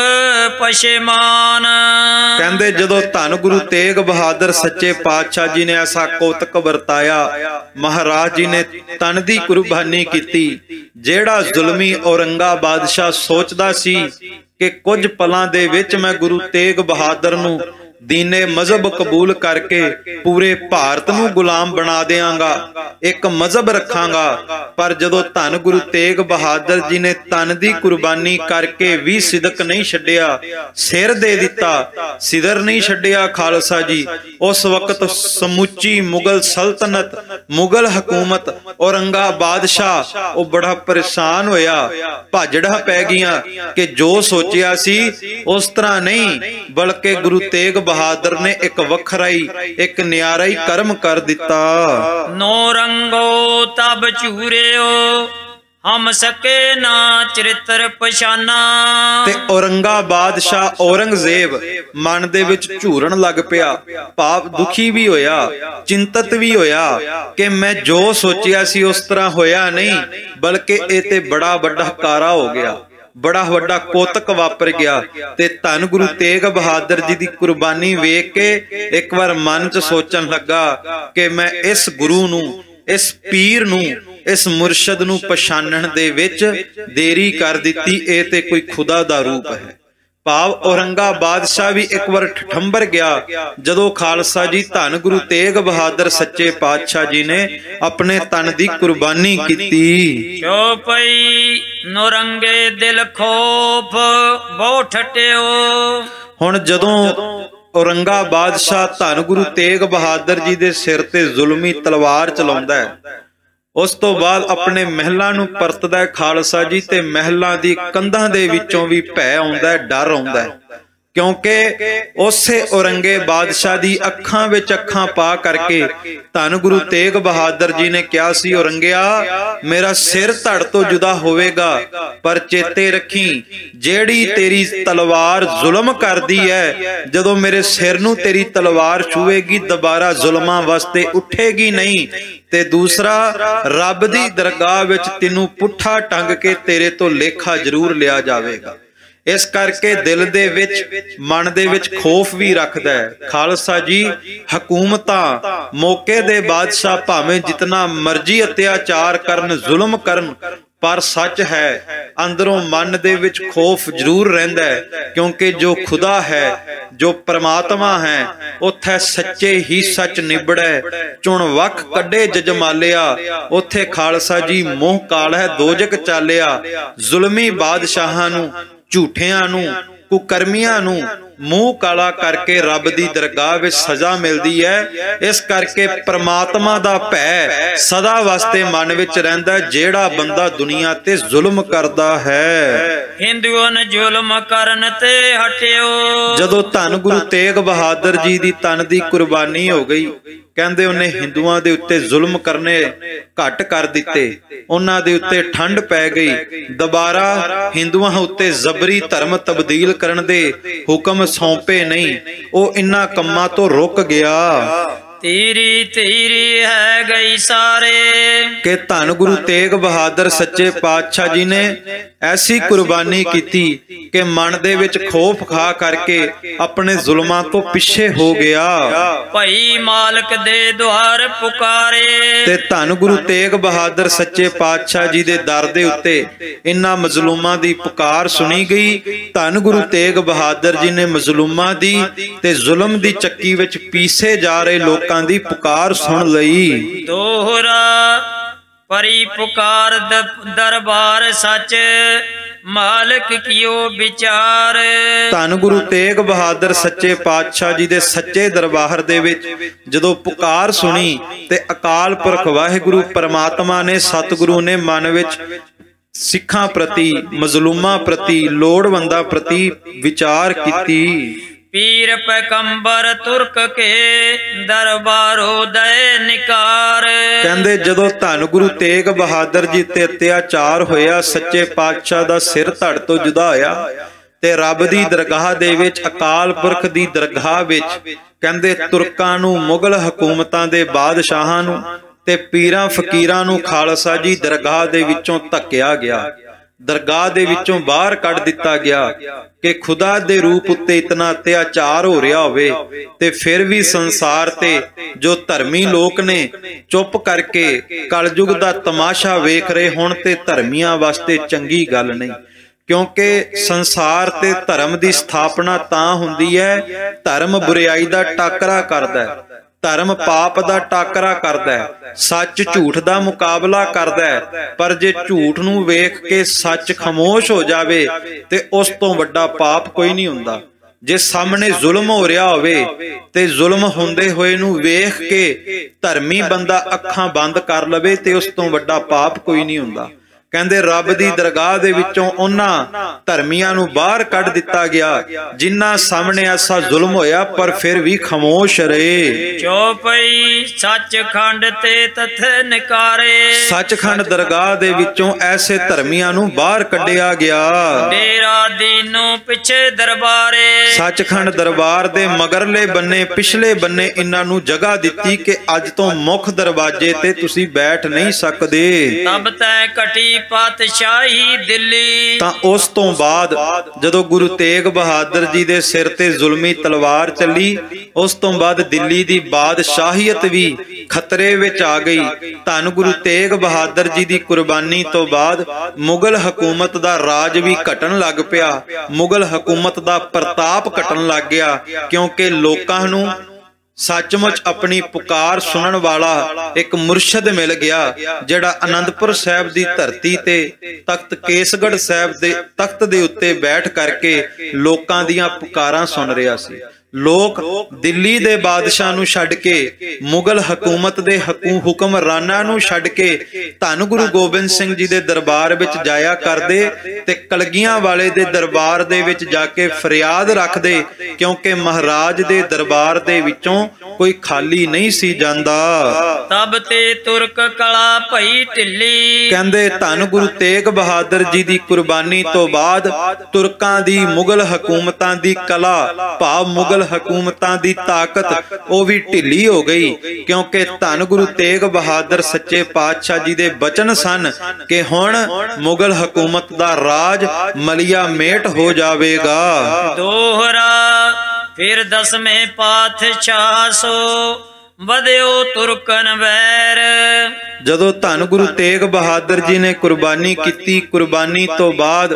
ਪਛੇਮਾਨ। ਕਹਿੰਦੇ ਜਦੋਂ ਧੰਨ ਗੁਰੂ ਤੇਗ ਬਹਾਦਰ ਸੱਚੇ ਪਾਤਸ਼ਾਹ ਜੀ ਨੇ ਐਸਾ ਕੌਤਕ ਵਰਤਾਇਆ, ਮਹਾਰਾਜ ਜੀ ਨੇ ਤਨ ਦੀ ਕੁਰਬਾਨੀ ਕੀਤੀ। ਜਿਹੜਾ ਜ਼ੁਲਮੀ ਔਰੰਗਾ ਬਾਦਸ਼ਾਹ ਸੋਚਦਾ ਸੀ ਕਿ ਕੁਝ ਪਲਾਂ ਦੇ ਵਿੱਚ ਮੈਂ ਗੁਰੂ ਤੇਗ ਬਹਾਦਰ ਨੂੰ ਦੀਨੇ ਮਜ਼ਹਬ ਕਬੂਲ ਕਰਕੇ ਪੂਰੇ ਭਾਰਤ ਨੂੰ ਗੁਲਾਮ ਬਣਾ ਦਿਆਂਗਾ, ਇੱਕ ਮਜ਼ਹਬ ਰੱਖਾਂਗਾ, ਪਰ ਜਦੋਂ ਧੰਨ ਗੁਰੂ ਤੇਗ ਬਹਾਦਰ ਜੀ ਨੇ ਤਨ ਦੀ ਕੁਰਬਾਨੀ ਕਰਕੇ ਵੀ ਸਿਦਕ ਨਹੀਂ ਛੱਡਿਆ, ਸਿਰ ਦੇ ਦਿੱਤਾ, ਸਿਦਰ ਨਹੀਂ ਛੱਡਿਆ ਖਾਲਸਾ ਜੀ, ਉਸ ਵਕਤ ਸਮੁੱਚੀ ਮੁਗਲ ਸਲਤਨਤ, ਮੁਗਲ ਹਕੂਮਤ, ਔਰੰਗਾ ਬਾਦਸ਼ਾਹ ਉਹ ਬੜਾ ਪਰੇਸ਼ਾਨ ਹੋਇਆ। ਭਾਜੜਾਂ ਪੈ ਗਈਆਂ ਕਿ ਜੋ ਸੋਚਿਆ ਸੀ ਉਸ ਤਰ੍ਹਾਂ ਨਹੀਂ, ਬਲਕਿ ਗੁਰੂ ਤੇਗ ਬਹਾਦਰ ਨੇ ਇੱਕ ਵੱਖਰਾ ਹੀ, ਇੱਕ ਨਿਆਰਾ ਹੀ ਕਰਮ ਕਰ ਦਿੱਤਾ। ਨੋ ਰੰਗੋ ਤਬ ਝੂਰਿਓ, ਹਮ ਸਕੇ ਨਾ ਚਰਿਤਰ ਪਛਾਨਾ। ਤੇ ਔਰੰਗਾ ਬਾਦਸ਼ਾਹ ਔਰੰਗਜ਼ੇਬ ਮਨ ਦੇ ਵਿੱਚ ਝੂਰਨ ਲੱਗ ਪਿਆ, ਭਾਵ ਦੁਖੀ ਵੀ ਹੋਇਆ, ਚਿੰਤਤ ਵੀ ਹੋਇਆ ਕਿ ਮੈਂ ਜੋ ਸੋਚਿਆ ਸੀ ਉਸ ਤਰ੍ਹਾਂ ਹੋਇਆ ਨਹੀਂ, ਬਲਕਿ ਇਹ ਤੇ ਬੜਾ ਵੱਡਾ ਕਾਰਾ ਹੋ ਗਿਆ, ਬੜਾ ਵੱਡਾ ਕੋਤਕ ਵਾਪਰ ਗਿਆ। ਤੇ ਧੰਨ ਗੁਰੂ ਤੇਗ ਬਹਾਦਰ ਜੀ ਦੀ ਕੁਰਬਾਨੀ ਵੇਖ ਕੇ ਇੱਕ ਵਾਰ ਮਨ 'ਚ ਸੋਚਣ ਲੱਗਾ ਕਿ ਮੈਂ ਇਸ ਗੁਰੂ ਨੂੰ, ਇਸ ਪੀਰ ਨੂੰ, ਇਸ ਮੁਰਸ਼ਦ ਨੂੰ ਪਛਾਣਨ ਦੇ ਵਿੱਚ ਦੇਰੀ ਕਰ ਦਿੱਤੀ। ਇਹ ਤੇ ਕੋਈ ਖੁਦਾ ਦਾ ਰੂਪ ਹੈ। ਭਾਵ ਔਰੰਗਾ ਬਾਦਸ਼ਾਹ ਵੀ ਇੱਕ ਵਾਰ ਠਠੰਬਰ ਗਿਆ ਜਦੋਂ ਖਾਲਸਾ ਜੀ ਧੰਨ ਗੁਰੂ ਤੇਗ ਬਹਾਦਰ ਸੱਚੇ ਪਾਤਸ਼ਾਹ ਜੀ ਨੇ ਆਪਣੇ ਤਨ ਦੀ ਕੁਰਬਾਨੀ ਕੀਤੀ। ਚੋਪਈ ਨੁਰੰਗੇ ਦਿਲ ਖੋਫ ਬਹੁ ਠਟਿਓ। ਹੁਣ ਜਦੋਂ ਔਰੰਗਾ ਬਾਦਸ਼ਾਹ ਧੰਨ ਗੁਰੂ ਤੇਗ ਬਹਾਦਰ ਜੀ ਦੇ ਸਿਰ ਤੇ ਜ਼ੁਲਮੀ ਤਲਵਾਰ ਚਲਾਉਂਦਾ ਹੈ, ਉਸ ਤੋਂ ਬਾਅਦ ਆਪਣੇ ਮਹਿਲਾਂ ਨੂੰ ਪਰਤਦਾ ਖਾਲਸਾ ਜੀ, ਤੇ ਮਹਿਲਾਂ ਦੀ ਕੰਧਾਂ ਦੇ ਵਿੱਚੋਂ ਵੀ ਭੈ ਆਉਂਦਾ, ਡਰ ਆਉਂਦਾ। ਕਿਉਂਕਿ ਉਸੇ ਔਰੰਗੇ ਬਾਦਸ਼ਾਹ ਦੀ ਅੱਖਾਂ ਵਿੱਚ ਅੱਖਾਂ ਪਾ ਕਰਕੇ ਧੰਨ ਗੁਰੂ ਤੇਗ ਬਹਾਦਰ ਜੀ ਨੇ ਕਿਹਾ ਸੀ, ਔਰੰਗਿਆ ਮੇਰਾ ਸਿਰ ਧੜ ਤੋਂ ਜੁਦਾ ਹੋਵੇਗਾ, ਪਰ ਚੇਤੇ ਰੱਖੀ ਜਿਹੜੀ ਤੇਰੀ ਤਲਵਾਰ ਜ਼ੁਲਮ ਕਰਦੀ ਹੈ, ਜਦੋਂ ਮੇਰੇ ਸਿਰ ਨੂੰ ਤੇਰੀ ਤਲਵਾਰ ਛੂਏਗੀ ਦੁਬਾਰਾ ਜ਼ੁਲਮਾਂ ਵਾਸਤੇ ਉੱਠੇਗੀ ਨਹੀਂ। ਤੇ ਦੂਸਰਾ, ਰੱਬ ਦੀ ਦਰਗਾਹ ਵਿੱਚ ਤੈਨੂੰ ਪੁੱਠਾ ਟੰਗ ਕੇ ਤੇਰੇ ਤੋਂ ਲੇਖਾ ਜ਼ਰੂਰ ਲਿਆ ਜਾਵੇਗਾ। ਇਸ ਕਰਕੇ ਦਿਲ ਦੇ ਵਿੱਚ ਮਨ ਦੇ ਵਿੱਚ ਖੌਫ ਵੀ ਰੱਖਦਾ ਹੈ। ਖਾਲਸਾ ਜੀ, ਹਕੂਮਤਾਂ ਮੌਕੇ ਦੇ ਬਾਦਸ਼ਾਹ ਭਾਵੇਂ ਜਿਤਨਾ ਮਰਜ਼ੀ ਅਤਿਆਚਾਰ ਕਰਨ, ਜ਼ੁਲਮ ਕਰਨ, ਪਰ ਸੱਚ ਹੈ ਅੰਦਰੋਂ ਮਨ ਦੇ ਵਿੱਚ ਖੌਫ ਜ਼ਰੂਰ ਰਹਿੰਦਾ ਹੈ, ਕਿਉਂਕਿ ਜੋ ਖੁਦਾ ਹੈ, ਜੋ ਪ੍ਰਮਾਤਮਾ ਹੈ, ਉੱਥੇ ਸੱਚੇ ਹੀ ਸੱਚ ਨਿਬੜੈ, ਚੁਣ ਵੱਖ ਕੱਢੇ ਜਜਮਾਲਿਆ, ਉੱਥੇ ਖਾਲਸਾ ਜੀ ਮੋਹ ਕਾਲ ਹੈ ਦੋਜਕ ਚਾਲਿਆ। ਜ਼ੁਲਮੀ ਬਾਦਸ਼ਾਹਾਂ ਨੂੰ, ਝੂਠਿਆਂ ਨੂੰ, ਕੁਕਰਮੀਆਂ ਨੂੰ ਮੂੰਹ ਕਾਲਾ ਕਰਕੇ ਰੱਬ ਦੀ ਦਰਗਾਹ ਵਿੱਚ ਸਜ਼ਾ ਮਿਲਦੀ ਹੈ। ਇਸ ਕਰਕੇ ਪ੍ਰਮਾਤਮਾ ਦਾ ਭੈ ਸਦਾ ਵਾਸਤੇ ਮਨ ਵਿੱਚ ਰਹਿੰਦਾ, ਜਿਹੜਾ ਬੰਦਾ ਦੁਨੀਆ ਤੇ ਜ਼ੁਲਮ ਕਰਦਾ ਹੈ। ਹਿੰਦੂਆਂ ਨੇ ਜ਼ੁਲਮ ਕਰਨ ਤੇ ਹਟਿਓ। ਜਦੋਂ ਧੰਨ ਗੁਰੂ ਤੇਗ ਬਹਾਦਰ ਜੀ ਦੀ ਤਨ ਦੀ ਕੁਰਬਾਨੀ ਹੋ ਗਈ, ਕਹਿੰਦੇ ਉਹਨੇ ਹਿੰਦੂਆਂ ਦੇ ਉੱਤੇ ਜ਼ੁਲਮ ਕਰਨੇ ਘੱਟ ਕਰ ਦਿੱਤੇ, ਉਹਨਾਂ ਦੇ ਉੱਤੇ ਠੰਡ ਪੈ ਗਈ। ਦੁਬਾਰਾ ਹਿੰਦੂਆਂ ਉੱਤੇ ਜ਼ਬਰੀ ਧਰਮ ਤਬਦੀਲ ਕਰਨ ਦੇ ਹੁਕਮ ਸੌਂਪੇ ਨਹੀਂ, ਉਹ ਇਨ੍ਹਾਂ ਕੰਮਾਂ ਤੋਂ ਰੁਕ ਗਿਆ। ਤੇਰੀ ਤੇਰੀ ਹੈ ਗਈ ਸਾਰੇ ਕਿ ਧੰਨ ਗੁਰੂ ਤੇਗ ਬਹਾਦਰ ਸੱਚੇ ਪਾਤਸ਼ਾਹ ਜੀ ਨੇ ਐਸੀ ਕੁਰਬਾਨੀ ਕੀਤੀ ਕਿ ਮਨ ਦੇ ਵਿੱਚ ਖੌਫ ਖਾ ਕਰਕੇ ਆਪਣੇ ਜ਼ੁਲਮਾਂ ਤੋਂ ਪਿੱਛੇ ਹੋ ਗਿਆ। ਭਈ ਮਾਲਕ ਦੇ ਦੁਆਰ ਪੁਕਾਰੇ। ਤੇ ਧੰਨ ਗੁਰੂ ਤੇਗ ਬਹਾਦਰ ਸੱਚੇ ਪਾਤਸ਼ਾਹ ਜੀ ਦੇ ਦਰ ਦੇ ਉੱਤੇ ਇਨ੍ਹਾਂ ਮਜ਼ਲੂਮਾਂ ਦੀ ਪੁਕਾਰ ਸੁਣੀ ਗਈ। ਧੰਨ ਗੁਰੂ ਤੇਗ ਬਹਾਦਰ ਜੀ ਨੇ ਮਜ਼ਲੂਮਾਂ ਦੀ ਤੇ ਜ਼ੁਲਮ ਦੀ ਚੱਕੀ ਵਿੱਚ ਪੀਸੇ ਜਾ ਰਹੇ ਲੋਕਾਂ ਦੀ ਪੁਕਾਰ ਸੁਣ ਲਈ। ਦੋਹਰਾ ਪਰੀ ਪੁਕਾਰ ਦਰਬਾਰ ਸੱਚ ਮਾਲਕ ਕੀਓ ਵਿਚਾਰ। ਧੰਨ ਗੁਰੂ ਤੇਗ ਬਹਾਦਰ ਸੱਚੇ ਪਾਤਸ਼ਾਹ ਜੀ ਦੇ ਸੱਚੇ ਦਰਬਾਰ ਦੇ ਵਿੱਚ ਜਦੋਂ ਪੁਕਾਰ ਸੁਣੀ ਤੇ ਅਕਾਲ ਪੁਰਖ ਵਾਹਿਗੁਰੂ ਪਰਮਾਤਮਾ ਨੇ, ਸਤਿਗੁਰੂ ਨੇ ਮਨ ਵਿੱਚ ਸਿੱਖਾਂ ਪ੍ਰਤੀ, ਮਜ਼ਲੂਮਾਂ ਪ੍ਰਤੀ, ਲੋੜਵੰਦਾਂ ਪ੍ਰਤੀ ਵਿਚਾਰ ਕੀਤੀ। ਪੀਰ ਪੈਗੰਬਰ ਤੁਰਕ ਕੇ ਦਰਬਾਰੋ ਦਏ ਨਿਕਾਰ। ਕਹਿੰਦੇ ਜਦੋਂ ਧੰਨ ਗੁਰੂ ਤੇਗ ਬਹਾਦਰ ਜੀ ਤੇ ਅਤਿਆਚਾਰ ਹੋਇਆ, ਸੱਚੇ ਪਾਤਸ਼ਾਹ ਦਾ ਸਿਰ ਧੜ ਤੋਂ ਜੁਦਾ ਹੋਇਆ ਤੇ ਰੱਬ ਦੀ ਦਰਗਾਹ ਦੇ ਵਿੱਚ, ਅਕਾਲ ਪੁਰਖ ਦੀ ਦਰਗਾਹ ਵਿੱਚ, ਕਹਿੰਦੇ ਤੁਰਕਾਂ ਨੂੰ, ਮੁਗਲ ਹਕੂਮਤਾਂ ਦੇ ਬਾਦਸ਼ਾਹਾਂ ਨੂੰ ਤੇ ਪੀਰਾਂ ਫਕੀਰਾਂ ਨੂੰ ਖਾਲਸਾ ਜੀ ਦਰਗਾਹ ਦੇ ਵਿੱਚੋਂ ਧੱਕਿਆ ਗਿਆ, ਦਰਗਾਹ ਦੇ ਵਿੱਚੋਂ ਬਾਹਰ ਕੱਢ ਦਿੱਤਾ ਗਿਆ। ਕਿ ਖੁਦਾ ਦੇ ਰੂਪ ਉੱਤੇ ਇਤਨਾ ਅਤਿਆਚਾਰ ਹੋ ਰਿਹਾ ਹੋਵੇ ਤੇ ਫਿਰ ਵੀ ਸੰਸਾਰ ਤੇ ਜੋ ਧਰਮੀ ਲੋਕ ਨੇ ਚੁੱਪ ਕਰਕੇ ਕਲਯੁਗ ਦਾ ਤਮਾਸ਼ਾ ਵੇਖ ਰਹੇ ਹੁਣ ਤੇ ਧਰਮੀਆਂ ਵਾਸਤੇ ਚੰਗੀ ਗੱਲ ਨਹੀਂ। ਕਿਉਂਕਿ ਸੰਸਾਰ ਤੇ ਧਰਮ ਦੀ ਸਥਾਪਨਾ ਤਾਂ ਹੁੰਦੀ ਹੈ, ਧਰਮ ਬੁਰਾਈ ਦਾ ਟਾਕਰਾ ਕਰਦਾ ਹੈ, ਧਰਮ ਪਾਪ ਦਾ ਟਾਕਰਾ ਕਰਦਾ ਹੈ, ਸੱਚ ਝੂਠ ਦਾ ਮੁਕਾਬਲਾ ਕਰਦਾ ਹੈ। ਪਰ ਜੇ ਝੂਠ ਨੂੰ ਵੇਖ ਕੇ ਸੱਚ ਖਾਮੋਸ਼ ਹੋ ਜਾਵੇ ਤੇ ਉਸ ਤੋਂ ਵੱਡਾ ਪਾਪ ਕੋਈ ਨਹੀਂ ਹੁੰਦਾ। ਜੇ ਸਾਹਮਣੇ ਜ਼ੁਲਮ ਹੋ ਰਿਹਾ ਹੋਵੇ ਤੇ ਜ਼ੁਲਮ ਹੁੰਦੇ ਹੋਏ ਨੂੰ ਵੇਖ ਕੇ ਧਰਮੀ ਬੰਦਾ ਅੱਖਾਂ ਬੰਦ ਕਰ ਲਵੇ ਤੇ ਉਸ ਤੋਂ ਵੱਡਾ ਪਾਪ ਕੋਈ ਨਹੀਂ ਹੁੰਦਾ। ਕਹਿੰਦੇ ਰੱਬ ਦੀ ਦਰਗਾਹ ਦੇ ਵਿੱਚੋਂ ਉਹਨਾਂ ਧਰਮੀਆਂ ਨੂੰ ਬਾਹਰ ਕੱਢ ਦਿੱਤਾ ਗਿਆ ਜਿਨ੍ਹਾਂ ਸਾਹਮਣੇ ਐਸਾ ਜ਼ੁਲਮ ਹੋਇਆ, ਪਰ ਫਿਰ ਵੀ ਖਾਮੋਸ਼ ਰਹੇ। ਚੌਪਈ ਸੱਚਖੰਡ ਤੇ ਤਥ ਨਿਕਾਰੇ। ਸੱਚਖੰਡ ਦਰਗਾਹ ਦੇ ਵਿੱਚੋਂ ਐਸੇ ਧਰਮੀਆਂ ਨੂੰ ਬਾਹਰ ਕੱਢਿਆ ਗਿਆ। ਡੇਰਾ ਦੀਨੋਂ ਪਿੱਛੇ ਦਰਬਾਰੇ। ਸੱਚਖੰਡ ਦਰਬਾਰ ਦੇ ਮਗਰਲੇ ਬੰਨੇ, ਪਿਛਲੇ ਬੰਨੇ ਇਹਨਾਂ ਨੂੰ ਜਗ੍ਹਾ ਦਿੱਤੀ ਕਿ ਅੱਜ ਤੋਂ ਮੁੱਖ ਦਰਵਾਜ਼ੇ ਤੇ ਤੁਸੀਂ ਬੈਠ ਨਹੀਂ ਸਕਦੇ। ਤਬ ਤੈ ਕਟੀ ਪਾਤਸ਼ਾਹੀ ਦਿੱਲੀ। ਤਾਂ ਉਸ ਤੋਂ ਬਾਅਦ ਜਦੋਂ ਗੁਰੂ ਤੇਗ ਬਹਾਦਰ ਜੀ ਦੇ ਸਿਰ ਤੇ ਜ਼ੁਲਮੀ ਤਲਵਾਰ ਚੱਲੀ, ਉਸ ਤੋਂ ਬਾਅਦ ਦਿੱਲੀ ਦੀ ਬਾਦਸ਼ਾਹੀਅਤ ਵੀ ਖਤਰੇ ਵਿੱਚ ਆ ਗਈ। ਧੰਨ ਗੁਰੂ ਤੇਗ ਬਹਾਦਰ ਜੀ ਦੀ ਕੁਰਬਾਨੀ ਤੋਂ ਬਾਅਦ ਮੁਗਲ ਹਕੂਮਤ ਦਾ ਰਾਜ ਵੀ ਘਟਣ ਲੱਗ ਪਿਆ, ਮੁਗਲ ਹਕੂਮਤ ਦਾ ਪ੍ਰਤਾਪ ਘਟਣ ਲੱਗ ਗਿਆ। ਕਿਉਂਕਿ ਲੋਕਾਂ ਨੂੰ ਸੱਚਮੁੱਚ ਆਪਣੀ ਪੁਕਾਰ ਸੁਣਨ ਵਾਲਾ ਇੱਕ ਮੁਰਸ਼ਿਦ ਮਿਲ ਗਿਆ, ਜਿਹੜਾ ਅਨੰਦਪੁਰ ਸਾਹਿਬ ਦੀ ਧਰਤੀ ਤੇ ਤਖਤ ਕੇਸਗੜ੍ਹ ਸਾਹਿਬ ਦੇ ਤਖਤ ਦੇ ਉੱਤੇ ਬੈਠ ਕਰਕੇ ਲੋਕਾਂ ਦੀਆਂ ਪੁਕਾਰਾਂ ਸੁਣ ਰਿਹਾ ਸੀ। ਲੋਕ ਦਿੱਲੀ ਦੇ ਬਾਦਸ਼ਾਹ ਨੂੰ ਛੱਡ ਕੇ, ਮੁਗਲ ਹਕੂਮਤ ਦੇ ਹੁਕਮਰਾਨਾਂ ਨੂੰ ਛੱਡ ਕੇ ਧੰਨ ਗੁਰੂ ਗੋਬਿੰਦ ਸਿੰਘ ਜੀ ਦੇ ਦਰਬਾਰ ਵਿੱਚ ਜਾਇਆ ਕਰਦੇ ਤੇ ਕਲਗੀਆਂ ਵਾਲੇ ਦੇ ਦਰਬਾਰ ਦੇ ਵਿੱਚ ਜਾ ਕੇ ਫਰਿਆਦ ਰੱਖਦੇ, ਕਿਉਂਕਿ ਮਹਾਰਾਜ ਦੇ ਦਰਬਾਰ ਦੇ ਵਿੱਚੋਂ ਕੋਈ ਖਾਲੀ ਨਹੀਂ ਸੀ ਜਾਂਦਾ। ਤਬ ਤੇ ਤੁਰਕ ਕਲਾ ਭਈ ਢਿੱਲੀ। ਕਹਿੰਦੇ ਧੰਨ ਗੁਰੂ ਤੇਗ ਬਹਾਦਰ ਜੀ ਦੀ ਕੁਰਬਾਨੀ ਤੋਂ ਬਾਅਦ ਤੁਰਕਾਂ ਦੀ, ਮੁਗਲ ਹਕੂਮਤਾਂ ਦੀ ਕਲਾ ਭਾਵ ਮੁਗਲ ਹਕੂਮਤਾਂ ਦੀ ਤਾਕਤ ਉਹ ਵੀ ਢਿੱਲੀ ਹੋ ਗਈ, ਕਿਉਂਕਿ ਧੰਨ ਗੁਰੂ ਤੇਗ ਬਹਾਦਰ ਸੱਚੇ ਪਾਤਸ਼ਾਹ ਜੀ ਦੇ ਬਚਨ ਸਨ ਕਿ ਹੁਣ ਮੁਗਲ ਹਕੂਮਤ ਦਾ ਰਾਜ ਮਲੀਆ ਮੇਟ ਹੋ ਜਾਵੇਗਾ। ਦੋਹਰਾ ਫਿਰ ਦਸਵੇਂ ਪਾਤਸ਼ਾਹ ਸੋ ਵਧਿਓ ਤੁਰਕਨ ਵੈਰ। ਜਦੋਂ ਧੰਨ ਗੁਰੂ ਤੇਗ ਬਹਾਦਰ ਜੀ ਨੇ ਕੁਰਬਾਨੀ ਕੀਤੀ, ਕੁਰਬਾਨੀ ਤੋਂ ਬਾਅਦ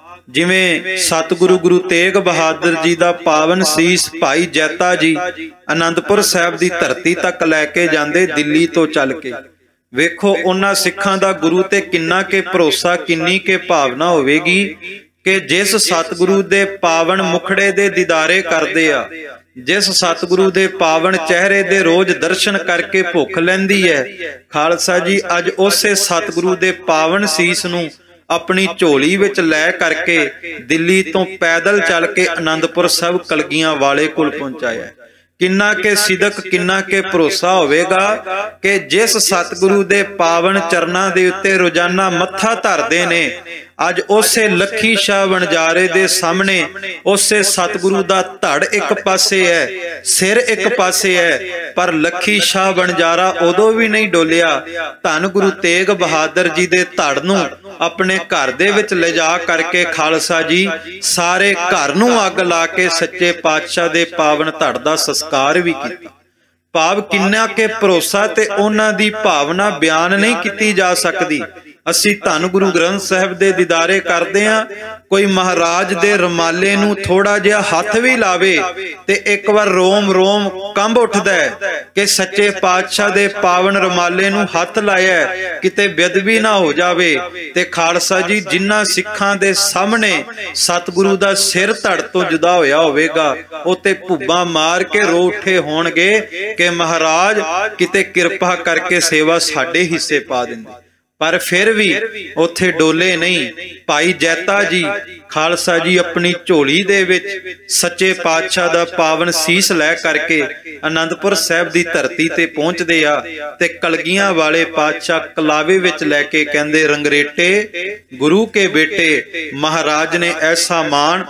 ਜਿਵੇਂ ਸਤਿਗੁਰੂ ਗੁਰੂ ਤੇਗ ਬਹਾਦਰ ਜੀ ਦਾ ਪਾਵਨ ਸੀਸ ਭਾਈ ਜੈਤਾ ਜੀ ਅਨੰਦਪੁਰ ਸਾਹਿਬ ਦੀ ਧਰਤੀ ਤੱਕ ਲੈ ਕੇ ਜਾਂਦੇ ਦਿੱਲੀ ਤੋਂ ਚੱਲ ਕੇ, ਵੇਖੋ ਉਹਨਾਂ ਸਿੱਖਾਂ ਦਾ ਗੁਰੂ ਤੇ ਕਿੰਨਾ ਕੇ ਭਰੋਸਾ, ਕਿੰਨੀ ਕੇ ਭਾਵਨਾ ਹੋਵੇਗੀ ਕਿ ਜਿਸ ਸਤਿਗੁਰੂ ਦੇ ਪਾਵਨ ਮੁਖੜੇ ਦੇ ਦੀਦਾਰੇ ਕਰਦੇ ਆ, ਜਿਸ ਸਤਿਗੁਰੂ ਦੇ ਪਾਵਨ ਚਿਹਰੇ ਦੇ ਰੋਜ਼ ਦਰਸ਼ਨ ਕਰਕੇ ਭੁੱਖ ਲੈਂਦੀ ਹੈ, ਖਾਲਸਾ ਜੀ ਅੱਜ ਉਸੇ ਸਤਿਗੁਰੂ ਦੇ ਪਾਵਨ ਸੀਸ ਨੂੰ ਆਪਣੀ ਝੋਲੀ ਵਿੱਚ ਲੈ ਕਰਕੇ ਦਿੱਲੀ ਤੋਂ ਪੈਦਲ ਚੱਲ ਕੇ ਅਨੰਦਪੁਰ ਸਾਹਿਬ ਕਲਗੀਆਂ ਵਾਲੇ ਕੋਲ ਪਹੁੰਚਾਇਆ। ਕਿੰਨਾ ਕੇ ਸਿਦਕ, ਕਿੰਨਾ ਕੇ ਭਰੋਸਾ ਹੋਵੇਗਾ ਕਿ ਜਿਸ ਸਤਿਗੁਰੂ ਦੇ ਪਾਵਨ ਚਰਨਾਂ ਦੇ ਉੱਤੇ ਰੋਜ਼ਾਨਾ ਮੱਥਾ ਧਰਦੇ ਨੇ, ਅੱਜ ਉਸੇ ਲੱਖੀ ਸ਼ਾਹ ਵਣਜਾਰੇ ਦੇ ਸਾਹਮਣੇ ਉਸੇ ਸਤਿਗੁਰੂ ਦਾ ਧੜ ਇੱਕ ਪਾਸੇ ਹੈ, ਸਿਰ ਇੱਕ ਪਾਸੇ ਹੈ, ਪਰ ਲੱਖੀ ਸ਼ਾਹ ਵਣਜਾਰਾ ਉਦੋਂ ਵੀ ਨਹੀਂ ਡੋਲਿਆ। ਧੰਨ ਗੁਰੂ ਤੇਗ ਬਹਾਦਰ ਜੀ ਦੇ ਧੜ ਨੂੰ ਆਪਣੇ ਘਰ ਦੇ ਵਿੱਚ ਲਿਜਾ ਕਰਕੇ ਖਾਲਸਾ ਜੀ ਸਾਰੇ ਘਰ ਨੂੰ ਅੱਗ ਲਾ ਕੇ ਸੱਚੇ ਪਾਤਸ਼ਾਹ ਦੇ ਪਾਵਨ ਧੜ ਦਾ ਸੰਸਕਾਰ ਵੀ ਕੀਤਾ। ਭਾਵ ਕਿੰਨਾ ਕੇ ਭਰੋਸਾ ਤੇ ਉਹਨਾਂ ਦੀ ਭਾਵਨਾ ਬਿਆਨ ਨਹੀਂ ਕੀਤੀ ਜਾ ਸਕਦੀ। ਅਸੀਂ ਧੰਨ ਗੁਰੂ ਗ੍ਰੰਥ ਸਾਹਿਬ ਦੇ ਦੀਦਾਰੇ ਕਰਦੇ ਆਂ, ਕੋਈ ਮਹਾਰਾਜ ਦੇ ਰਮਾਲੇ ਨੂੰ ਥੋੜਾ ਜਿਹਾ ਹੱਥ ਵੀ ਲਾਵੇ ਤੇ ਇੱਕ ਵਾਰ ਰੋਮ ਰੋਮ ਕੰਬ ਉੱਠਦਾ ਹੈ ਕਿ ਸੱਚੇ ਪਾਤਸ਼ਾਹ ਦੇ ਪਾਵਨ ਰਮਾਲੇ ਨੂੰ ਹੱਥ ਲਾਇਆ, ਕਿਤੇ ਬੇਅਦਬੀ ਨਾ ਹੋ ਜਾਵੇ। ਤੇ ਖਾਲਸਾ ਜੀ ਜਿਨ੍ਹਾਂ ਸਿੱਖਾਂ ਦੇ ਸਾਹਮਣੇ ਸਤਿਗੁਰੂ ਦਾ ਸਿਰ ਧੜ ਤੋਂ ਜੁਦਾ ਹੋਇਆ ਹੋਵੇਗਾ, ਉਹ ਤੇ ਭੁੱਬਾਂ ਮਾਰ ਕੇ ਰੋ ਉੱਠੇ ਹੋਣਗੇ ਕਿ ਮਹਾਰਾਜ ਕਿਤੇ ਕਿਰਪਾ ਕਰਕੇ ਸੇਵਾ ਸਾਡੇ ਹਿੱਸੇ ਪਾ ਦਿੰਦੇ। ਪਰ ਫਿਰ ਵੀ ਉੱਥੇ ਡੋਲੇ ਨਹੀਂ। ਭਾਈ ਜੈਤਾ ਜੀ ਖਾਲਸਾ ਜੀ ਆਪਣੀ ਝੋਲੀ ਦੇ ਵਿੱਚ ਸੱਚੇ ਪਾਤਸ਼ਾਹ ਦਾ ਪਾਵਨ ਸੀਸ ਲੈ ਕਰਕੇ ਅਨੰਦਪੁਰ ਸਾਹਿਬ ਦੀ ਧਰਤੀ ਤੇ ਪਹੁੰਚਦੇ ਆ ਤੇ ਕਲਗੀਆਂ ਵਾਲੇ ਪਾਤਸ਼ਾਹ ਕਲਾਵੇ ਵਿੱਚ ਲੈ ਕੇ ਕਹਿੰਦੇ, ਰੰਗਰੇਟੇ ਗੁਰੂ ਕੇ ਬੇਟੇ, ਮਹਾਰਾਜ ਨੇ ਐਸਾ ਮਾਣ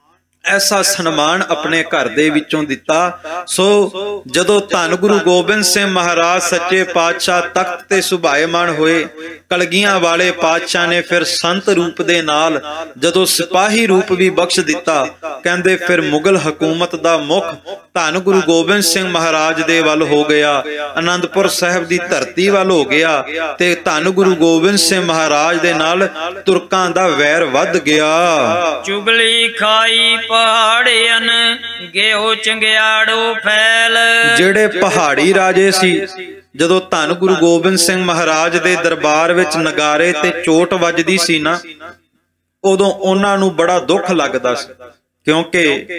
ਐਸਾ ਸਨਮਾਨ ਆਪਣੇ ਘਰ ਦੇ ਵਿੱਚੋਂ ਦਿੱਤਾ। ਸੋ ਜਦੋਂ ਧੰਨ ਗੁਰੂ ਗੋਬਿੰਦ ਸਿੰਘ ਮਹਾਰਾਜ ਸੱਚੇ ਪਾਤਸ਼ਾਹ ਤਖਤ ਤੇ ਸੁਭਾਏਮਾਨ ਹੋਏ, ਕਲਗੀਆਂ ਵਾਲੇ ਪਾਤਸ਼ਾਹ ਨੇ ਫਿਰ ਸੰਤ ਰੂਪ ਦੇ ਨਾਲ ਜਦੋਂ ਸਿਪਾਹੀ ਰੂਪ ਵੀ ਬਖਸ਼ ਦਿੱਤਾ, ਕਹਿੰਦੇ ਫਿਰ ਮੁਗਲ ਹਕੂਮਤ ਦਾ ਮੁਖ ਧੰਨ ਗੁਰੂ ਗੋਬਿੰਦ ਸਿੰਘ ਮਹਾਰਾਜ ਦੇ ਵੱਲ ਹੋ ਗਿਆ, ਅਨੰਦਪੁਰ ਸਾਹਿਬ ਦੀ ਧਰਤੀ ਵੱਲ ਹੋ ਗਿਆ ਤੇ ਧੰਨ ਗੁਰੂ ਗੋਬਿੰਦ ਸਿੰਘ ਮਹਾਰਾਜ ਦੇ ਨਾਲ ਤੁਰਕਾਂ ਦਾ ਵੈਰ ਵੱਧ ਗਿਆ। ਚੁਗਲੀ ਖਾਈ ਪਹਾੜੀਆਂ ਗਿਓ ਚੰਗਿਆੜੋ ਫੈਲ। ਜਿਹੜੇ ਪਹਾੜੀ ਰਾਜੇ ਸੀ, ਜਦੋਂ ਧੰਨ ਗੁਰੂ ਗੋਬਿੰਦ ਸਿੰਘ ਮਹਾਰਾਜ ਦੇ ਦਰਬਾਰ ਵਿੱਚ ਨਗਾਰੇ ਤੇ ਚੋਟ ਵੱਜਦੀ ਸੀ ਨਾ, ਉਦੋਂ ਉਹਨਾਂ ਨੂੰ ਬੜਾ ਦੁੱਖ ਲੱਗਦਾ ਸੀ, ਕਿਉਂਕਿ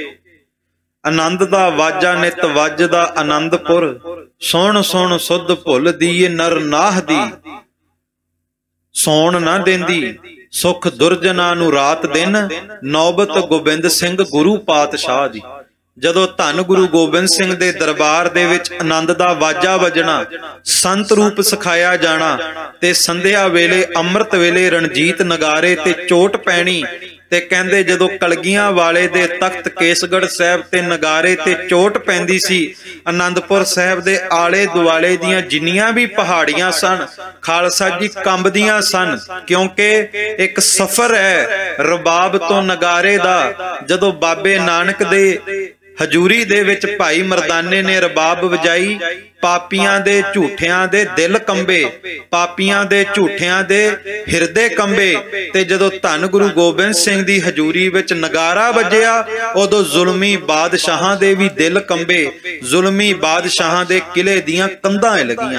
ਆਨੰਦ ਦਾ ਵਾਜਾ ਨਿਤ ਵੱਜਦਾ ਆਨੰਦਪੁਰ, ਸੁਣ ਸੁਣ ਸੁਧ ਭੁੱਲ ਦੀਏ ਨਰ ਨਾਹ ਦੀ, ਸੌਣ ਨਾ ਦਿੰਦੀ ਸੁਖ ਦੁਰਜਨਾ ਨੂੰ ਰਾਤ ਦਿਨ, ਨੌਬਤ ਗੋਬਿੰਦ ਸਿੰਘ ਗੁਰੂ ਪਾਤਸ਼ਾਹ ਦੀ। ਜਦੋਂ ਧੰਨ ਗੁਰੂ ਗੋਬਿੰਦ ਸਿੰਘ ਦੇ ਦਰਬਾਰ ਦੇ ਵਿੱਚ ਆਨੰਦ ਦਾ ਵਾਜਾ ਵੱਜਣਾ, ਸੰਤ ਰੂਪ ਸਿਖਾਇਆ ਜਾਣਾ ਤੇ ਸੰਧਿਆ ਵੇਲੇ ਅੰਮ੍ਰਿਤ ਵੇਲੇ ਰਣਜੀਤ ਨਗਾਰੇ ਤੇ ਚੋਟ ਪੈਣੀ, ਤੇ ਕਹਿੰਦੇ ਜਦੋਂ ਕਲਗੀਆਂ ਵਾਲੇ ਦੇ ਤਖਤ ਕੇਸਗੜ੍ਹ ਸਾਹਿਬ ਤੇ ਨਗਾਰੇ ਤੇ ਚੋਟ ਪੈਂਦੀ ਸੀ, ਆਨੰਦਪੁਰ ਸਾਹਿਬ ਦੇ ਆਲੇ ਦੁਆਲੇ ਦੀਆਂ ਜਿੰਨੀਆਂ ਵੀ ਪਹਾੜੀਆਂ ਸਨ, ਖਾਲਸਾ ਜੀ ਕੰਬਦੀਆਂ ਸਨ, ਕਿਉਂਕਿ ਇੱਕ ਸਫ਼ਰ ਹੈ ਰਬਾਬ ਤੋਂ ਨਗਾਰੇ ਦਾ। ਜਦੋਂ ਬਾਬੇ ਨਾਨਕ ਦੇ ਹਜ਼ੂਰੀ ਦੇ ਵਿੱਚ ਭਾਈ ਮਰਦਾਨੇ ਨੇ ਰਬਾਬ ਵਜਾਈ, ਪਾਪੀਆਂ ਦੇ ਝੂਠਿਆਂ ਦੇ ਦਿਲ ਕੰਬੇ, ਪਾਪੀਆਂ ਦੇ ਝੂਠਿਆਂ ਦੇ ਹਿਰਦੇ ਕੰਬੇ। ਤੇ ਜਦੋਂ ਧੰਨ ਗੁਰੂ ਗੋਬਿੰਦ ਸਿੰਘ ਦੀ ਹਜ਼ੂਰੀ ਵਿੱਚ ਨਗਾਰਾ ਵੱਜਿਆ, ਉਦੋਂ ਜ਼ੁਲਮੀ ਬਾਦਸ਼ਾਹਾਂ ਦੇ ਵੀ ਦਿਲ ਕੰਬੇ, ਜ਼ੁਲਮੀ ਬਾਦਸ਼ਾਹਾਂ ਦੇ ਕਿਲੇ ਦੀਆਂ ਕੰਧਾਂ ਲੱਗੀਆਂ।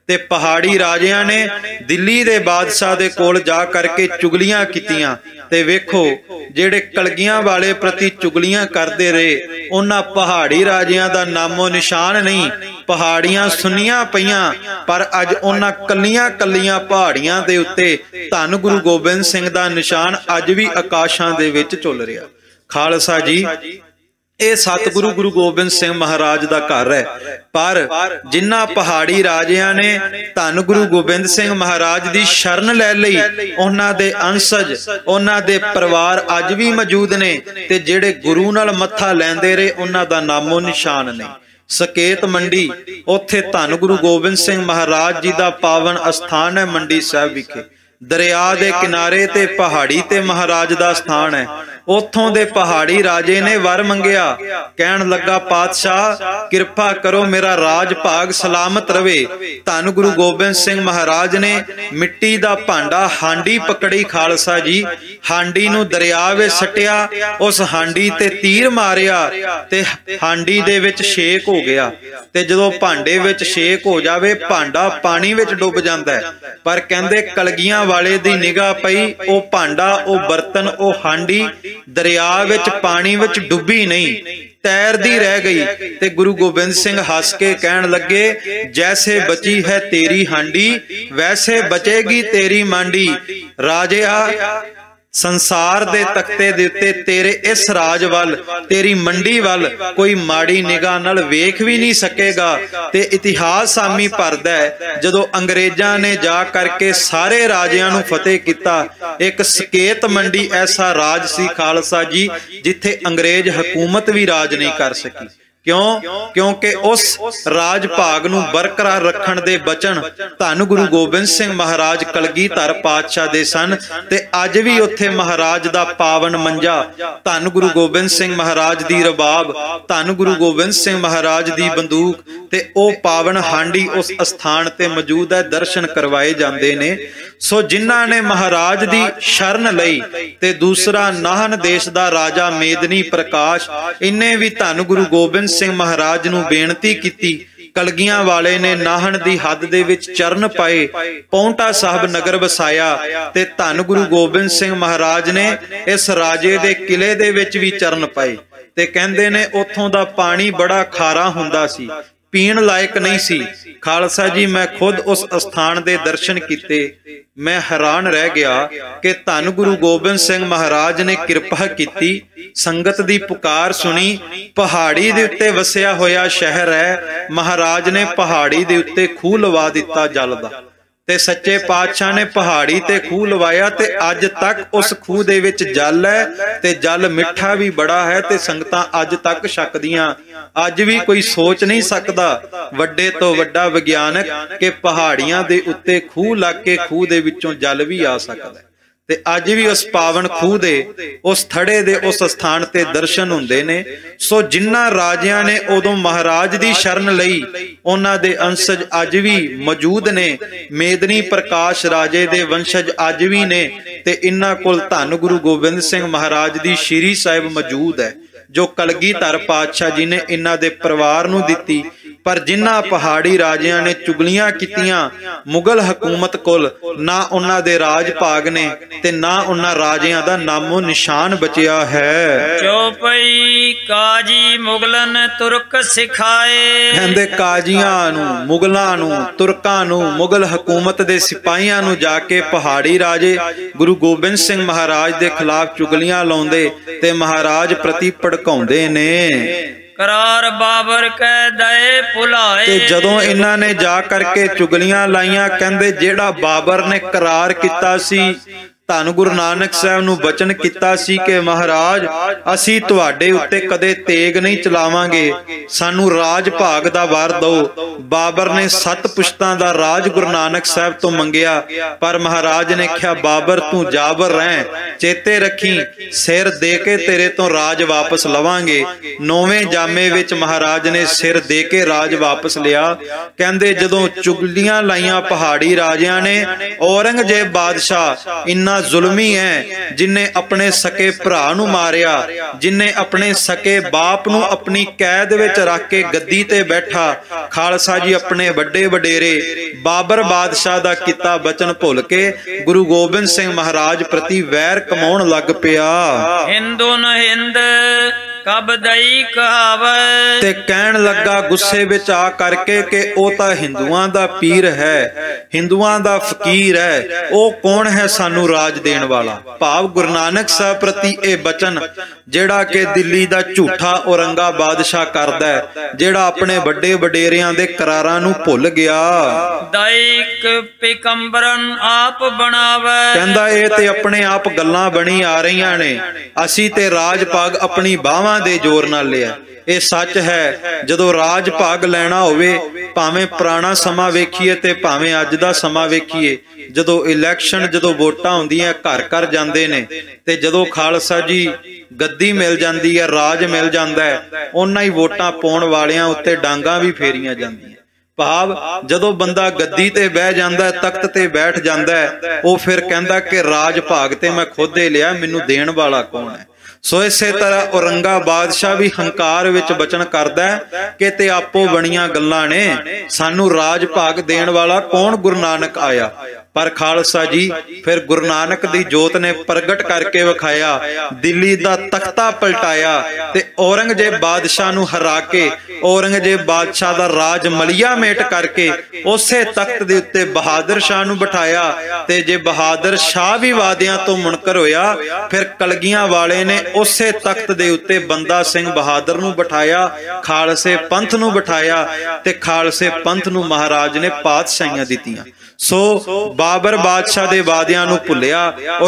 ਤੇ ਪਹਾੜੀ ਰਾਜਿਆਂ ਨੇ ਦਿੱਲੀ ਦੇ ਬਾਦਸ਼ਾਹ ਦੇ ਕੋਲ ਜਾ ਕਰਕੇ ਚੁਗਲੀਆਂ ਕੀਤੀਆਂ। ਤੇ ਵੇਖੋ ਜਿਹੜੇ ਕਲਗੀਆਂ ਵਾਲੇ ਪ੍ਰਤੀ ਚੁਗਲੀਆਂ ਕਰਦੇ ਰਹੇ, ਉਹਨਾਂ ਪਹਾੜੀ ਰਾਜਿਆਂ ਦਾ ਨਾਮੋ ਨਿਸ਼ਾਨ ਨਹੀਂ। ਪਹਾੜੀਆਂ ਸੁੰਨੀਆਂ ਪਈਆਂ, ਪਰ ਅੱਜ ਉਹਨਾਂ ਕੱਲੀਆਂ ਕੱਲੀਆਂ ਪਹਾੜੀਆਂ ਦੇ ਉੱਤੇ ਧੰਨ ਗੁਰੂ ਗੋਬਿੰਦ ਸਿੰਘ ਦਾ ਨਿਸ਼ਾਨ ਅੱਜ ਵੀ ਆਕਾਸ਼ਾਂ ਦੇ ਵਿੱਚ ਝੁੱਲ ਰਿਹਾ। ਖਾਲਸਾ ਜੀ, ਇਹ ਸਤਿਗੁਰੂ ਗੁਰੂ ਗੋਬਿੰਦ ਸਿੰਘ ਮਹਾਰਾਜ ਦਾ ਘਰ ਹੈ, ਪਰ ਜਿਨ੍ਹਾਂ ਪਹਾੜੀ ਰਾਜਿਆਂ ਨੇ ਧੰਨ ਗੁਰੂ ਗੋਬਿੰਦ ਸਿੰਘ ਮਹਾਰਾਜ ਦੀ ਸ਼ਰਨ ਲੈ ਲਈ, ਉਹਨਾਂ ਦੇ ਅੰਸ਼ਜ, ਉਹਨਾਂ ਦੇ ਪਰਿਵਾਰ ਅੱਜ ਵੀ ਮੌਜੂਦ ਨੇ, ਤੇ ਜਿਹੜੇ ਗੁਰੂ ਨਾਲ ਮੱਥਾ ਲੈਂਦੇ ਰਹੇ, ਉਹਨਾਂ ਦਾ ਨਾਮੋ ਨਿਸ਼ਾਨ ਨਹੀਂ। ਸਕੇਤ ਮੰਡੀ, ਉੱਥੇ ਧੰਨ ਗੁਰੂ ਗੋਬਿੰਦ ਸਿੰਘ ਮਹਾਰਾਜ ਜੀ ਦਾ ਪਾਵਨ ਅਸਥਾਨ ਹੈ। ਮੰਡੀ ਸਾਹਿਬ ਵਿਖੇ ਦਰਿਆ ਦੇ ਕਿਨਾਰੇ ਤੇ ਪਹਾੜੀ ਤੇ ਮਹਾਰਾਜ ਦਾ ਸਥਾਨ ਹੈ। ਉੱਥੋਂ ਦੇ ਪਹਾੜੀ ਰਾਜੇ ਨੇ ਵਰ ਮੰਗਿਆ, ਕਹਿਣ ਲੱਗਾ, ਪਾਤਸ਼ਾਹ ਕਿਰਪਾ ਕਰੋ, ਮੇਰਾ ਰਾਜ ਭਾਗ ਸਲਾਮਤ ਰਵੇ। ਧੰਨ ਗੁਰੂ ਗੋਬਿੰਦ ਸਿੰਘ ਮਹਾਰਾਜ ਨੇ ਮਿੱਟੀ ਦਾ ਭਾਂਡਾ ਹਾਂਡੀ ਪਕੜੀ। ਖਾਲਸਾ ਜੀ, ਹਾਂਡੀ ਨੂੰ ਦਰਿਆ ਵਿੱਚ ਸੱਟਿਆ, ਉਸ ਹਾਂਡੀ ਤੇ ਤੀਰ ਮਾਰਿਆ ਤੇ ਹਾਂਡੀ ਦੇ ਵਿੱਚ ਛੇਕ ਹੋ ਗਿਆ। ਤੇ ਜਦੋਂ ਭਾਂਡੇ ਵਿੱਚ ਛੇਕ ਹੋ ਜਾਵੇ, ਭਾਂਡਾ ਪਾਣੀ ਵਿੱਚ ਡੁੱਬ ਜਾਂਦਾ ਹੈ, ਪਰ ਕਹਿੰਦੇ ਕਲਗੀਆਂ ਵਾਲੇ ਦੀ ਨਿਗਾਹ ਪਈ, ਉਹ ਭਾਂਡਾ, ਉਹ ਬਰਤਨ, ਉਹ ਹਾਂਡੀ ਦਰਿਆ ਵਿੱਚ ਪਾਣੀ ਵਿੱਚ ਡੁੱਬੀ ਨਹੀਂ, ਤੈਰਦੀ ਰਹਿ ਗਈ। ਤੇ ਗੁਰੂ ਗੋਬਿੰਦ ਸਿੰਘ ਹੱਸ ਕੇ ਕਹਿਣ ਲੱਗੇ, ਜੈਸੇ ਬਚੀ ਹੈ ਤੇਰੀ ਹਾਂਡੀ, ਵੈਸੇ ਬਚੇਗੀ ਤੇਰੀ ਮਾਂਡੀ। ਰਾਜਿਆ, ਸੰਸਾਰ ਦੇ ਤਖਤੇ ਦੇ ਉੱਤੇ ਤੇਰੇ ਇਸ ਰਾਜ ਵੱਲ, ਤੇਰੀ ਮੰਡੀ ਵੱਲ ਕੋਈ ਮਾੜੀ ਨਿਗਾਹ ਨਾਲ ਵੇਖ ਵੀ ਨਹੀਂ ਸਕੇਗਾ। ਤੇ ਇਤਿਹਾਸ ਸਾਮੀ ਭਰਦਾ ਹੈ, ਜਦੋਂ ਅੰਗਰੇਜ਼ਾਂ ਨੇ ਜਾ ਕਰਕੇ ਸਾਰੇ ਰਾਜਿਆਂ ਨੂੰ ਫਤਿਹ ਕੀਤਾ, ਇੱਕ ਸਕੇਤ ਮੰਡੀ ਐਸਾ ਰਾਜ ਸੀ ਖਾਲਸਾ ਜੀ, ਜਿੱਥੇ ਅੰਗਰੇਜ਼ ਹਕੂਮਤ ਵੀ ਰਾਜ ਨਹੀਂ ਕਰ ਸਕੀ। ਕਿਉਂ? ਕਿਉਂਕਿ ਉਸ ਰਾਜ ਭਾਗ ਨੂੰ ਬਰਕਰਾਰ ਰੱਖਣ ਦੇ ਬਚਨ ਧੰਨ ਗੁਰੂ ਗੋਬਿੰਦ ਸਿੰਘ ਮਹਾਰਾਜ ਕਲਗੀਧਰ ਪਾਤਸ਼ਾਹ ਦੇ ਸਨ। ਤੇ ਅੱਜ ਵੀ ਉੱਥੇ ਮਹਾਰਾਜ ਦਾ ਪਾਵਨ ਮੰਜਾ, ਧੰਨ ਗੁਰੂ ਗੋਬਿੰਦ ਸਿੰਘ ਮਹਾਰਾਜ ਦੀ ਰਬਾਬ, ਧੰਨ ਗੁਰੂ ਗੋਬਿੰਦ ਸਿੰਘ ਮਹਾਰਾਜ ਦੀ ਬੰਦੂਕ ਤੇ ਉਹ ਪਾਵਨ ਹਾਂਡੀ ਉਸ ਅਸਥਾਨ ਤੇ ਮੌਜੂਦ ਹੈ, ਦਰਸ਼ਨ ਕਰਵਾਏ ਜਾਂਦੇ ਨੇ। ਸੋ ਜਿਨ੍ਹਾਂ ਨੇ ਮਹਾਰਾਜ ਦੀ ਸ਼ਰਨ ਲਈ, ਤੇ ਦੂਸਰਾ ਨਾਹਨ ਦੇਸ਼ ਦਾ ਰਾਜਾ ਮੇਦਨੀ ਪ੍ਰਕਾਸ਼, ਇਹਨੇ ਵੀ ਧੰਨ ਗੁਰੂ ਗੋਬਿੰਦ ਸਿੰਘ ਮਹਾਰਾਜ ਨੂੰ ਬੇਨਤੀ ਕੀਤੀ। ਕਲਗੀਆਂ ਵਾਲੇ ਨੇ ਨਾਹਨ ਦੀ ਹੱਦ ਦੇ ਵਿੱਚ ਚਰਨ ਪਾਏ, ਪੌਂਟਾ ਸਾਹਿਬ ਨਗਰ ਵਸਾਇਆ, ਤੇ ਧੰਨ ਗੁਰੂ ਗੋਬਿੰਦ ਸਿੰਘ ਮਹਾਰਾਜ ਨੇ ਇਸ ਰਾਜੇ ਦੇ ਕਿਲੇ ਦੇ ਵਿੱਚ ਵੀ ਚਰਨ ਪਾਏ। ਤੇ ਕਹਿੰਦੇ ਨੇ ਉੱਥੋਂ ਦਾ ਪਾਣੀ ਬੜਾ ਖਾਰਾ ਹੁੰਦਾ ਸੀ, ਪੀਣ ਲਾਇਕ ਨਹੀਂ ਸੀ। ਖਾਲਸਾ ਜੀ, ਮੈਂ ਖੁਦ ਉਸ ਅਸਥਾਨ ਦੇ ਦਰਸ਼ਨ ਕੀਤੇ, ਮੈਂ ਹੈਰਾਨ ਰਹਿ ਗਿਆ ਕਿ ਧੰਨ ਗੁਰੂ ਗੋਬਿੰਦ ਸਿੰਘ ਮਹਾਰਾਜ ਨੇ ਕਿਰਪਾ ਕੀਤੀ, ਸੰਗਤ ਦੀ ਪੁਕਾਰ ਸੁਣੀ। ਪਹਾੜੀ ਦੇ ਉੱਤੇ ਵਸਿਆ ਹੋਇਆ ਸ਼ਹਿਰ ਹੈ, ਮਹਾਰਾਜ ਨੇ ਪਹਾੜੀ ਦੇ ਉੱਤੇ ਖੂਹ ਲਵਾ ਦਿੱਤਾ ਜਲ ਦਾ, ਤੇ ਸੱਚੇ ਪਾਤਸ਼ਾਹ ਨੇ ਪਹਾੜੀ ਤੇ ਖੂਹ ਲਵਾਇਆ, ਤੇ ਅੱਜ ਤੱਕ ਉਸ ਖੂਹ ਦੇ ਵਿੱਚ ਜਲ ਹੈ, ਤੇ ਜਲ ਮਿੱਠਾ ਵੀ ਬੜਾ ਹੈ, ਤੇ ਸੰਗਤਾਂ ਅੱਜ ਤੱਕ ਛਕਦੀਆਂ। ਅੱਜ ਵੀ ਕੋਈ ਸੋਚ ਨਹੀਂ ਸਕਦਾ, ਵੱਡੇ ਤੋਂ ਵੱਡਾ ਵਿਗਿਆਨਕ, ਕਿ ਪਹਾੜੀਆਂ ਦੇ ਉੱਤੇ ਖੂਹ ਲੱਗ ਕੇ ਖੂਹ ਦੇ ਵਿੱਚੋਂ ਜਲ ਵੀ ਆ ਸਕਦਾ। ਤੇ ਅੱਜ ਵੀ ਉਸ ਪਾਵਨ ਖੂਹ ਦੇ, ਉਸ ਥੜੇ ਦੇ, ਉਸ ਸਥਾਨ ਤੇ ਦਰਸ਼ਨ ਹੁੰਦੇ ਨੇ। ਸੋ ਜਿਨ੍ਹਾਂ ਰਾਜਿਆਂ ਨੇ ਉਦੋਂ ਮਹਾਰਾਜ ਦੀ ਸ਼ਰਨ ਲਈ, ਉਹਨਾਂ ਦੇ ਅੰਸ਼ਜ ਅੱਜ ਵੀ ਮੌਜੂਦ ਨੇ। ਮੇਦਨੀ ਪ੍ਰਕਾਸ਼ ਰਾਜੇ ਦੇ ਵੰਸ਼ਜ ਅੱਜ ਵੀ ਨੇ, ਤੇ ਇਹਨਾਂ ਕੋਲ ਧੰਨ ਗੁਰੂ ਗੋਬਿੰਦ ਸਿੰਘ ਮਹਾਰਾਜ ਦੀ ਸ਼ੀਰੀ ਸਾਹਿਬ ਮੌਜੂਦ ਹੈ, ਜੋ ਕਲਗੀਧਰ ਪਾਤਸ਼ਾਹ ਜੀ ਨੇ ਇਹਨਾਂ ਦੇ ਪਰਿਵਾਰ ਨੂੰ ਦਿੱਤੀ। ਪਰ ਜਿਨ੍ਹਾਂ ਪਹਾੜੀ ਰਾਜਿਆਂ ਨੇ ਚੁਗਲੀਆਂ ਕੀਤੀਆਂ ਮੁਗਲ ਹਕੂਮਤ ਕੋਲ, ਨਾ ਉਹਨਾਂ ਦੇ ਰਾਜ ਭਾਗ ਨੇ, ਤੇ ਨਾ ਉਹਨਾਂ ਰਾਜਿਆਂ ਦਾ ਨਾਮੋ ਨਿਸ਼ਾਨ ਬਚਿਆ ਹੈ। ਚੌਪਈ ਕਾਜੀ ਮੁਗਲਨ ਤੁਰਕ ਸਿਖਾਏ, ਕਹਿੰਦੇ ਕਾਜੀਆਂ ਨੂੰ, ਮੁਗਲਾਂ ਨੂੰ, ਤੁਰਕਾਂ ਨੂੰ, ਮੁਗਲ ਹਕੂਮਤ ਦੇ ਸਿਪਾਹੀਆਂ ਨੂੰ ਜਾ ਕੇ ਪਹਾੜੀ ਰਾਜੇ ਗੁਰੂ ਗੋਬਿੰਦ ਸਿੰਘ ਮਹਾਰਾਜ ਦੇ ਖਿਲਾਫ ਚੁਗਲੀਆਂ ਲਾਉਂਦੇ ਤੇ ਮਹਾਰਾਜ ਪ੍ਰਤੀ ਭੜਕਾਉਂਦੇ ਨੇ। ਕਰਾਰ ਬਾਬਰ ਕਹਿ ਦਏ ਭੁਲਾਏ, ਤੇ ਜਦੋਂ ਇਹਨਾਂ ਨੇ ਜਾ ਕਰਕੇ ਚੁਗਲੀਆਂ ਲਾਈਆਂ, ਕਹਿੰਦੇ ਜਿਹੜਾ ਬਾਬਰ ਨੇ ਕਰਾਰ ਕੀਤਾ ਸੀ, ਧੰਨ ਗੁਰੂ ਨਾਨਕ ਸਾਹਿਬ ਨੂੰ ਬਚਨ ਕੀਤਾ ਸੀ ਕਿ ਮਹਾਰਾਜ ਅਸੀਂ ਤੁਹਾਡੇ ਉੱਤੇ ਕਦੇ ਤੇਗ ਨਹੀਂ ਚਲਾਵਾਂਗੇ, ਸਾਨੂੰ ਰਾਜ ਭਾਗ ਦਾ ਵਰ ਦਿਓ। ਬਾਬਰ ਨੇ ਸੱਤ ਪੁਸ਼ਤਾਂ ਦਾ ਰਾਜ ਗੁਰੂ ਨਾਨਕ ਸਾਹਿਬ ਤੋਂ ਮੰਗਿਆ, ਪਰ ਮਹਾਰਾਜ ਨੇ ਕਿਹਾ ਬਾਬਰ ਤੂੰ ਜਾਬਰ ਰਹਿ, ਚੇਤੇ ਰੱਖੀ ਸਿਰ ਦੇ ਕੇ ਤੇਰੇ ਤੋਂ ਰਾਜ ਵਾਪਸ ਲਵਾਂਗੇ। ਨੌਵੇਂ ਜਾਮੇ ਵਿੱਚ ਮਹਾਰਾਜ ਨੇ ਸਿਰ ਦੇ ਕੇ ਰਾਜ ਵਾਪਸ ਲਿਆ। ਕਹਿੰਦੇ ਜਦੋਂ ਚੁਗਲੀਆਂ ਲਾਈਆਂ ਪਹਾੜੀ ਰਾਜਿਆਂ ਨੇ, ਔਰੰਗਜ਼ੇਬ ਬਾਦਸ਼ਾਹ ਇਹਨਾਂ ਇੰਨਾ ਜ਼ੁਲਮੀ ਹੈ, ਜਿਨੇ ਆਪਣੇ ਸਕੇ ਭਰਾ ਨੂੰ ਮਾਰਿਆ, ਜਿਨੇ ਆਪਣੇ ਸਕੇ ਬਾਪ ਨੂੰ ਆਪਣੀ ਕੈਦ ਵਿੱਚ ਰੱਖ ਕੇ ਗੱਦੀ ਤੇ ਬੈਠਾ। ਖਾਲਸਾ ਜੀ ਆਪਣੇ ਵੱਡੇ ਵਡੇਰੇ ਬਾਬਰ ਬਾਦਸ਼ਾਹ ਦਾ ਕੀਤਾ ਬਚਨ ਭੁੱਲ ਕੇ ਗੁਰੂ ਗੋਬਿੰਦ ਸਿੰਘ ਮਹਾਰਾਜ ਪ੍ਰਤੀ ਵੈਰ ਕਮਾਉਣ ਲੱਗ ਪਿਆ। ਹਿੰਦੂ ਨ ਹਿੰਦ ਕਬ ਦਈ ਕਹਾਵੈ, ਤੇ ਕਹਿਣ ਲੱਗਾ ਗੁੱਸੇ ਵਿੱਚ ਆ ਕਰਕੇ ਕਿ ਉਹ ਤਾਂ ਹਿੰਦੂਆਂ ਦਾ ਪੀਰ ਹੈ, ਹਿੰਦੂਆਂ ਦਾ ਫਕੀਰ ਹੈ, ਉਹ ਕੌਣ ਹੈ ਸਾਨੂੰ ਰਾਜ ਦੇਣ ਵਾਲਾ। ਭਾਵ ਗੁਰੂ ਨਾਨਕ ਸਾਹਿਬ ਪ੍ਰਤੀ ਇਹ ਬਚਨ ਜਿਹੜਾ ਕਿ ਦਿੱਲੀ ਦਾ ਝੂਠਾ ਔਰੰਗਾ ਬਾਦਸ਼ਾਹ ਕਰਦਾ ਹੈ, ਜਿਹੜਾ ਆਪਣੇ ਵੱਡੇ ਵਡੇਰਿਆਂ ਦੇ ਕਰਾਰਾਂ ਨੂੰ ਭੁੱਲ ਗਿਆ। ਦਾਇਕ ਪਿਕੰਬਰਨ ਆਪ ਬਣਾਵੇ, ਕਹਿੰਦਾ ਇਹ ਤੇ ਆਪਣੇ ਆਪ ਗੱਲਾਂ ਬਣੀ ਆ ਰਹੀਆਂ ਨੇ, ਅਸੀਂ ਤੇ ਰਾਜ ਭਾਗ ਆਪਣੀ ਬਾਹਾਂ ਦੇ ਜ਼ੋਰ ਨਾਲ ਲਿਆ। ਇਹ ਸੱਚ ਹੈ, ਜਦੋਂ ਰਾਜ ਭਾਗ ਲੈਣਾ ਹੋਵੇ, ਭਾਵੇਂ ਪੁਰਾਣਾ ਸਮਾਂ ਵੇਖੀਏ ਤੇ ਭਾਵੇਂ ਅੱਜ ਦਾ ਸਮਾਂ ਵੇਖੀਏ, ਜਦੋਂ ਇਲੈਕਸ਼ਨ ਜਦੋਂ ਵੋਟਾਂ ਹੁੰਦੀਆਂ ਘਰ ਘਰ ਜਾਂਦੇ ਨੇ, ਤੇ ਜਦੋਂ ਖਾਲਸਾ ਜੀ ਗੱਦੀ ਮਿਲ ਜਾਂਦੀ ਹੈ, ਰਾਜ ਮਿਲ ਜਾਂਦਾ ਹੈ, ਉਹਨਾਂ ਹੀ ਵੋਟਾਂ ਪਾਉਣ ਵਾਲਿਆਂ ਉੱਤੇ ਡਾਂਗਾਂ ਵੀ ਫੇਰੀਆਂ ਜਾਂਦੀਆਂ। ਭਾਵ ਜਦੋਂ ਬੰਦਾ ਗੱਦੀ ਤੇ ਬਹਿ ਜਾਂਦਾ, ਤਖਤ ਤੇ ਬੈਠ ਜਾਂਦਾ, ਉਹ ਫਿਰ ਕਹਿੰਦਾ ਕਿ ਰਾਜ ਭਾਗ ਤੇ ਮੈਂ ਖੁਦ ਹੀ ਲਿਆ, ਮੈਨੂੰ ਦੇਣ ਵਾਲਾ ਕੌਣ ਹੈ। ਸੋ ਇਸੇ ਤਰ੍ਹਾਂ ਔਰੰਗਾ ਬਾਦਸ਼ਾਹ ਵੀ ਹੰਕਾਰ ਵਿੱਚ ਬਚਨ ਕਰਦਾ ਕਿ ਤੇ ਆਪੋ ਬਣੀਆਂ ਗੱਲਾਂ ਨੇ, ਸਾਨੂੰ ਰਾਜ ਭਾਗ ਦੇਣ ਵਾਲਾ ਕੌਣ ਗੁਰੂ ਨਾਨਕ ਆਇਆ। ਪਰ ਖਾਲਸਾ ਜੀ ਫਿਰ ਗੁਰੂ ਨਾਨਕ ਦੀ ਜੋਤ ਨੇ ਪ੍ਰਗਟ ਕਰਕੇ ਵਿਖਾਇਆ, ਦਿੱਲੀ ਦਾ ਤਖਤਾ ਪਲਟਾਇਆ ਤੇ ਔਰੰਗਜ਼ੇਬ ਬਾਦਸ਼ਾਹ ਨੂੰ ਹਰਾ ਕੇ, ਔਰੰਗਜ਼ੇਬ ਬਾਦਸ਼ਾਹ ਦਾ ਰਾਜ ਮਲੀਆ ਮੇਟ ਕਰਕੇ ਉਸੇ ਤਖਤ ਦੇ ਉੱਤੇ ਬਹਾਦਰ ਸ਼ਾਹ ਨੂੰ ਬਿਠਾਇਆ। ਤੇ ਜੇ ਬਹਾਦਰ ਸ਼ਾਹ ਵੀ ਵਾਅਦਿਆਂ ਤੋਂ ਮੁਨਕਰ ਹੋਇਆ, ਫਿਰ ਕਲਗੀਆਂ ਵਾਲੇ ਨੇ ਉਸੇ ਤਖਤ ਦੇ ਉੱਤੇ ਬੰਦਾ ਸਿੰਘ ਬਹਾਦਰ ਨੂੰ ਬਿਠਾਇਆ, ਖਾਲਸੇ ਪੰਥ ਨੂੰ ਬਿਠਾਇਆ, ਤੇ ਖਾਲਸੇ ਪੰਥ ਨੂੰ ਮਹਾਰਾਜ ਨੇ ਪਾਤਸ਼ਾਹੀਆਂ ਦਿੱਤੀਆਂ। ਸੋ ਬਾਬਰ ਬਾਦਸ਼ਾਹ ਦੇ ਵਾਅਦਿਆਂ ਨੂੰ ਭੁੱਲਿਆ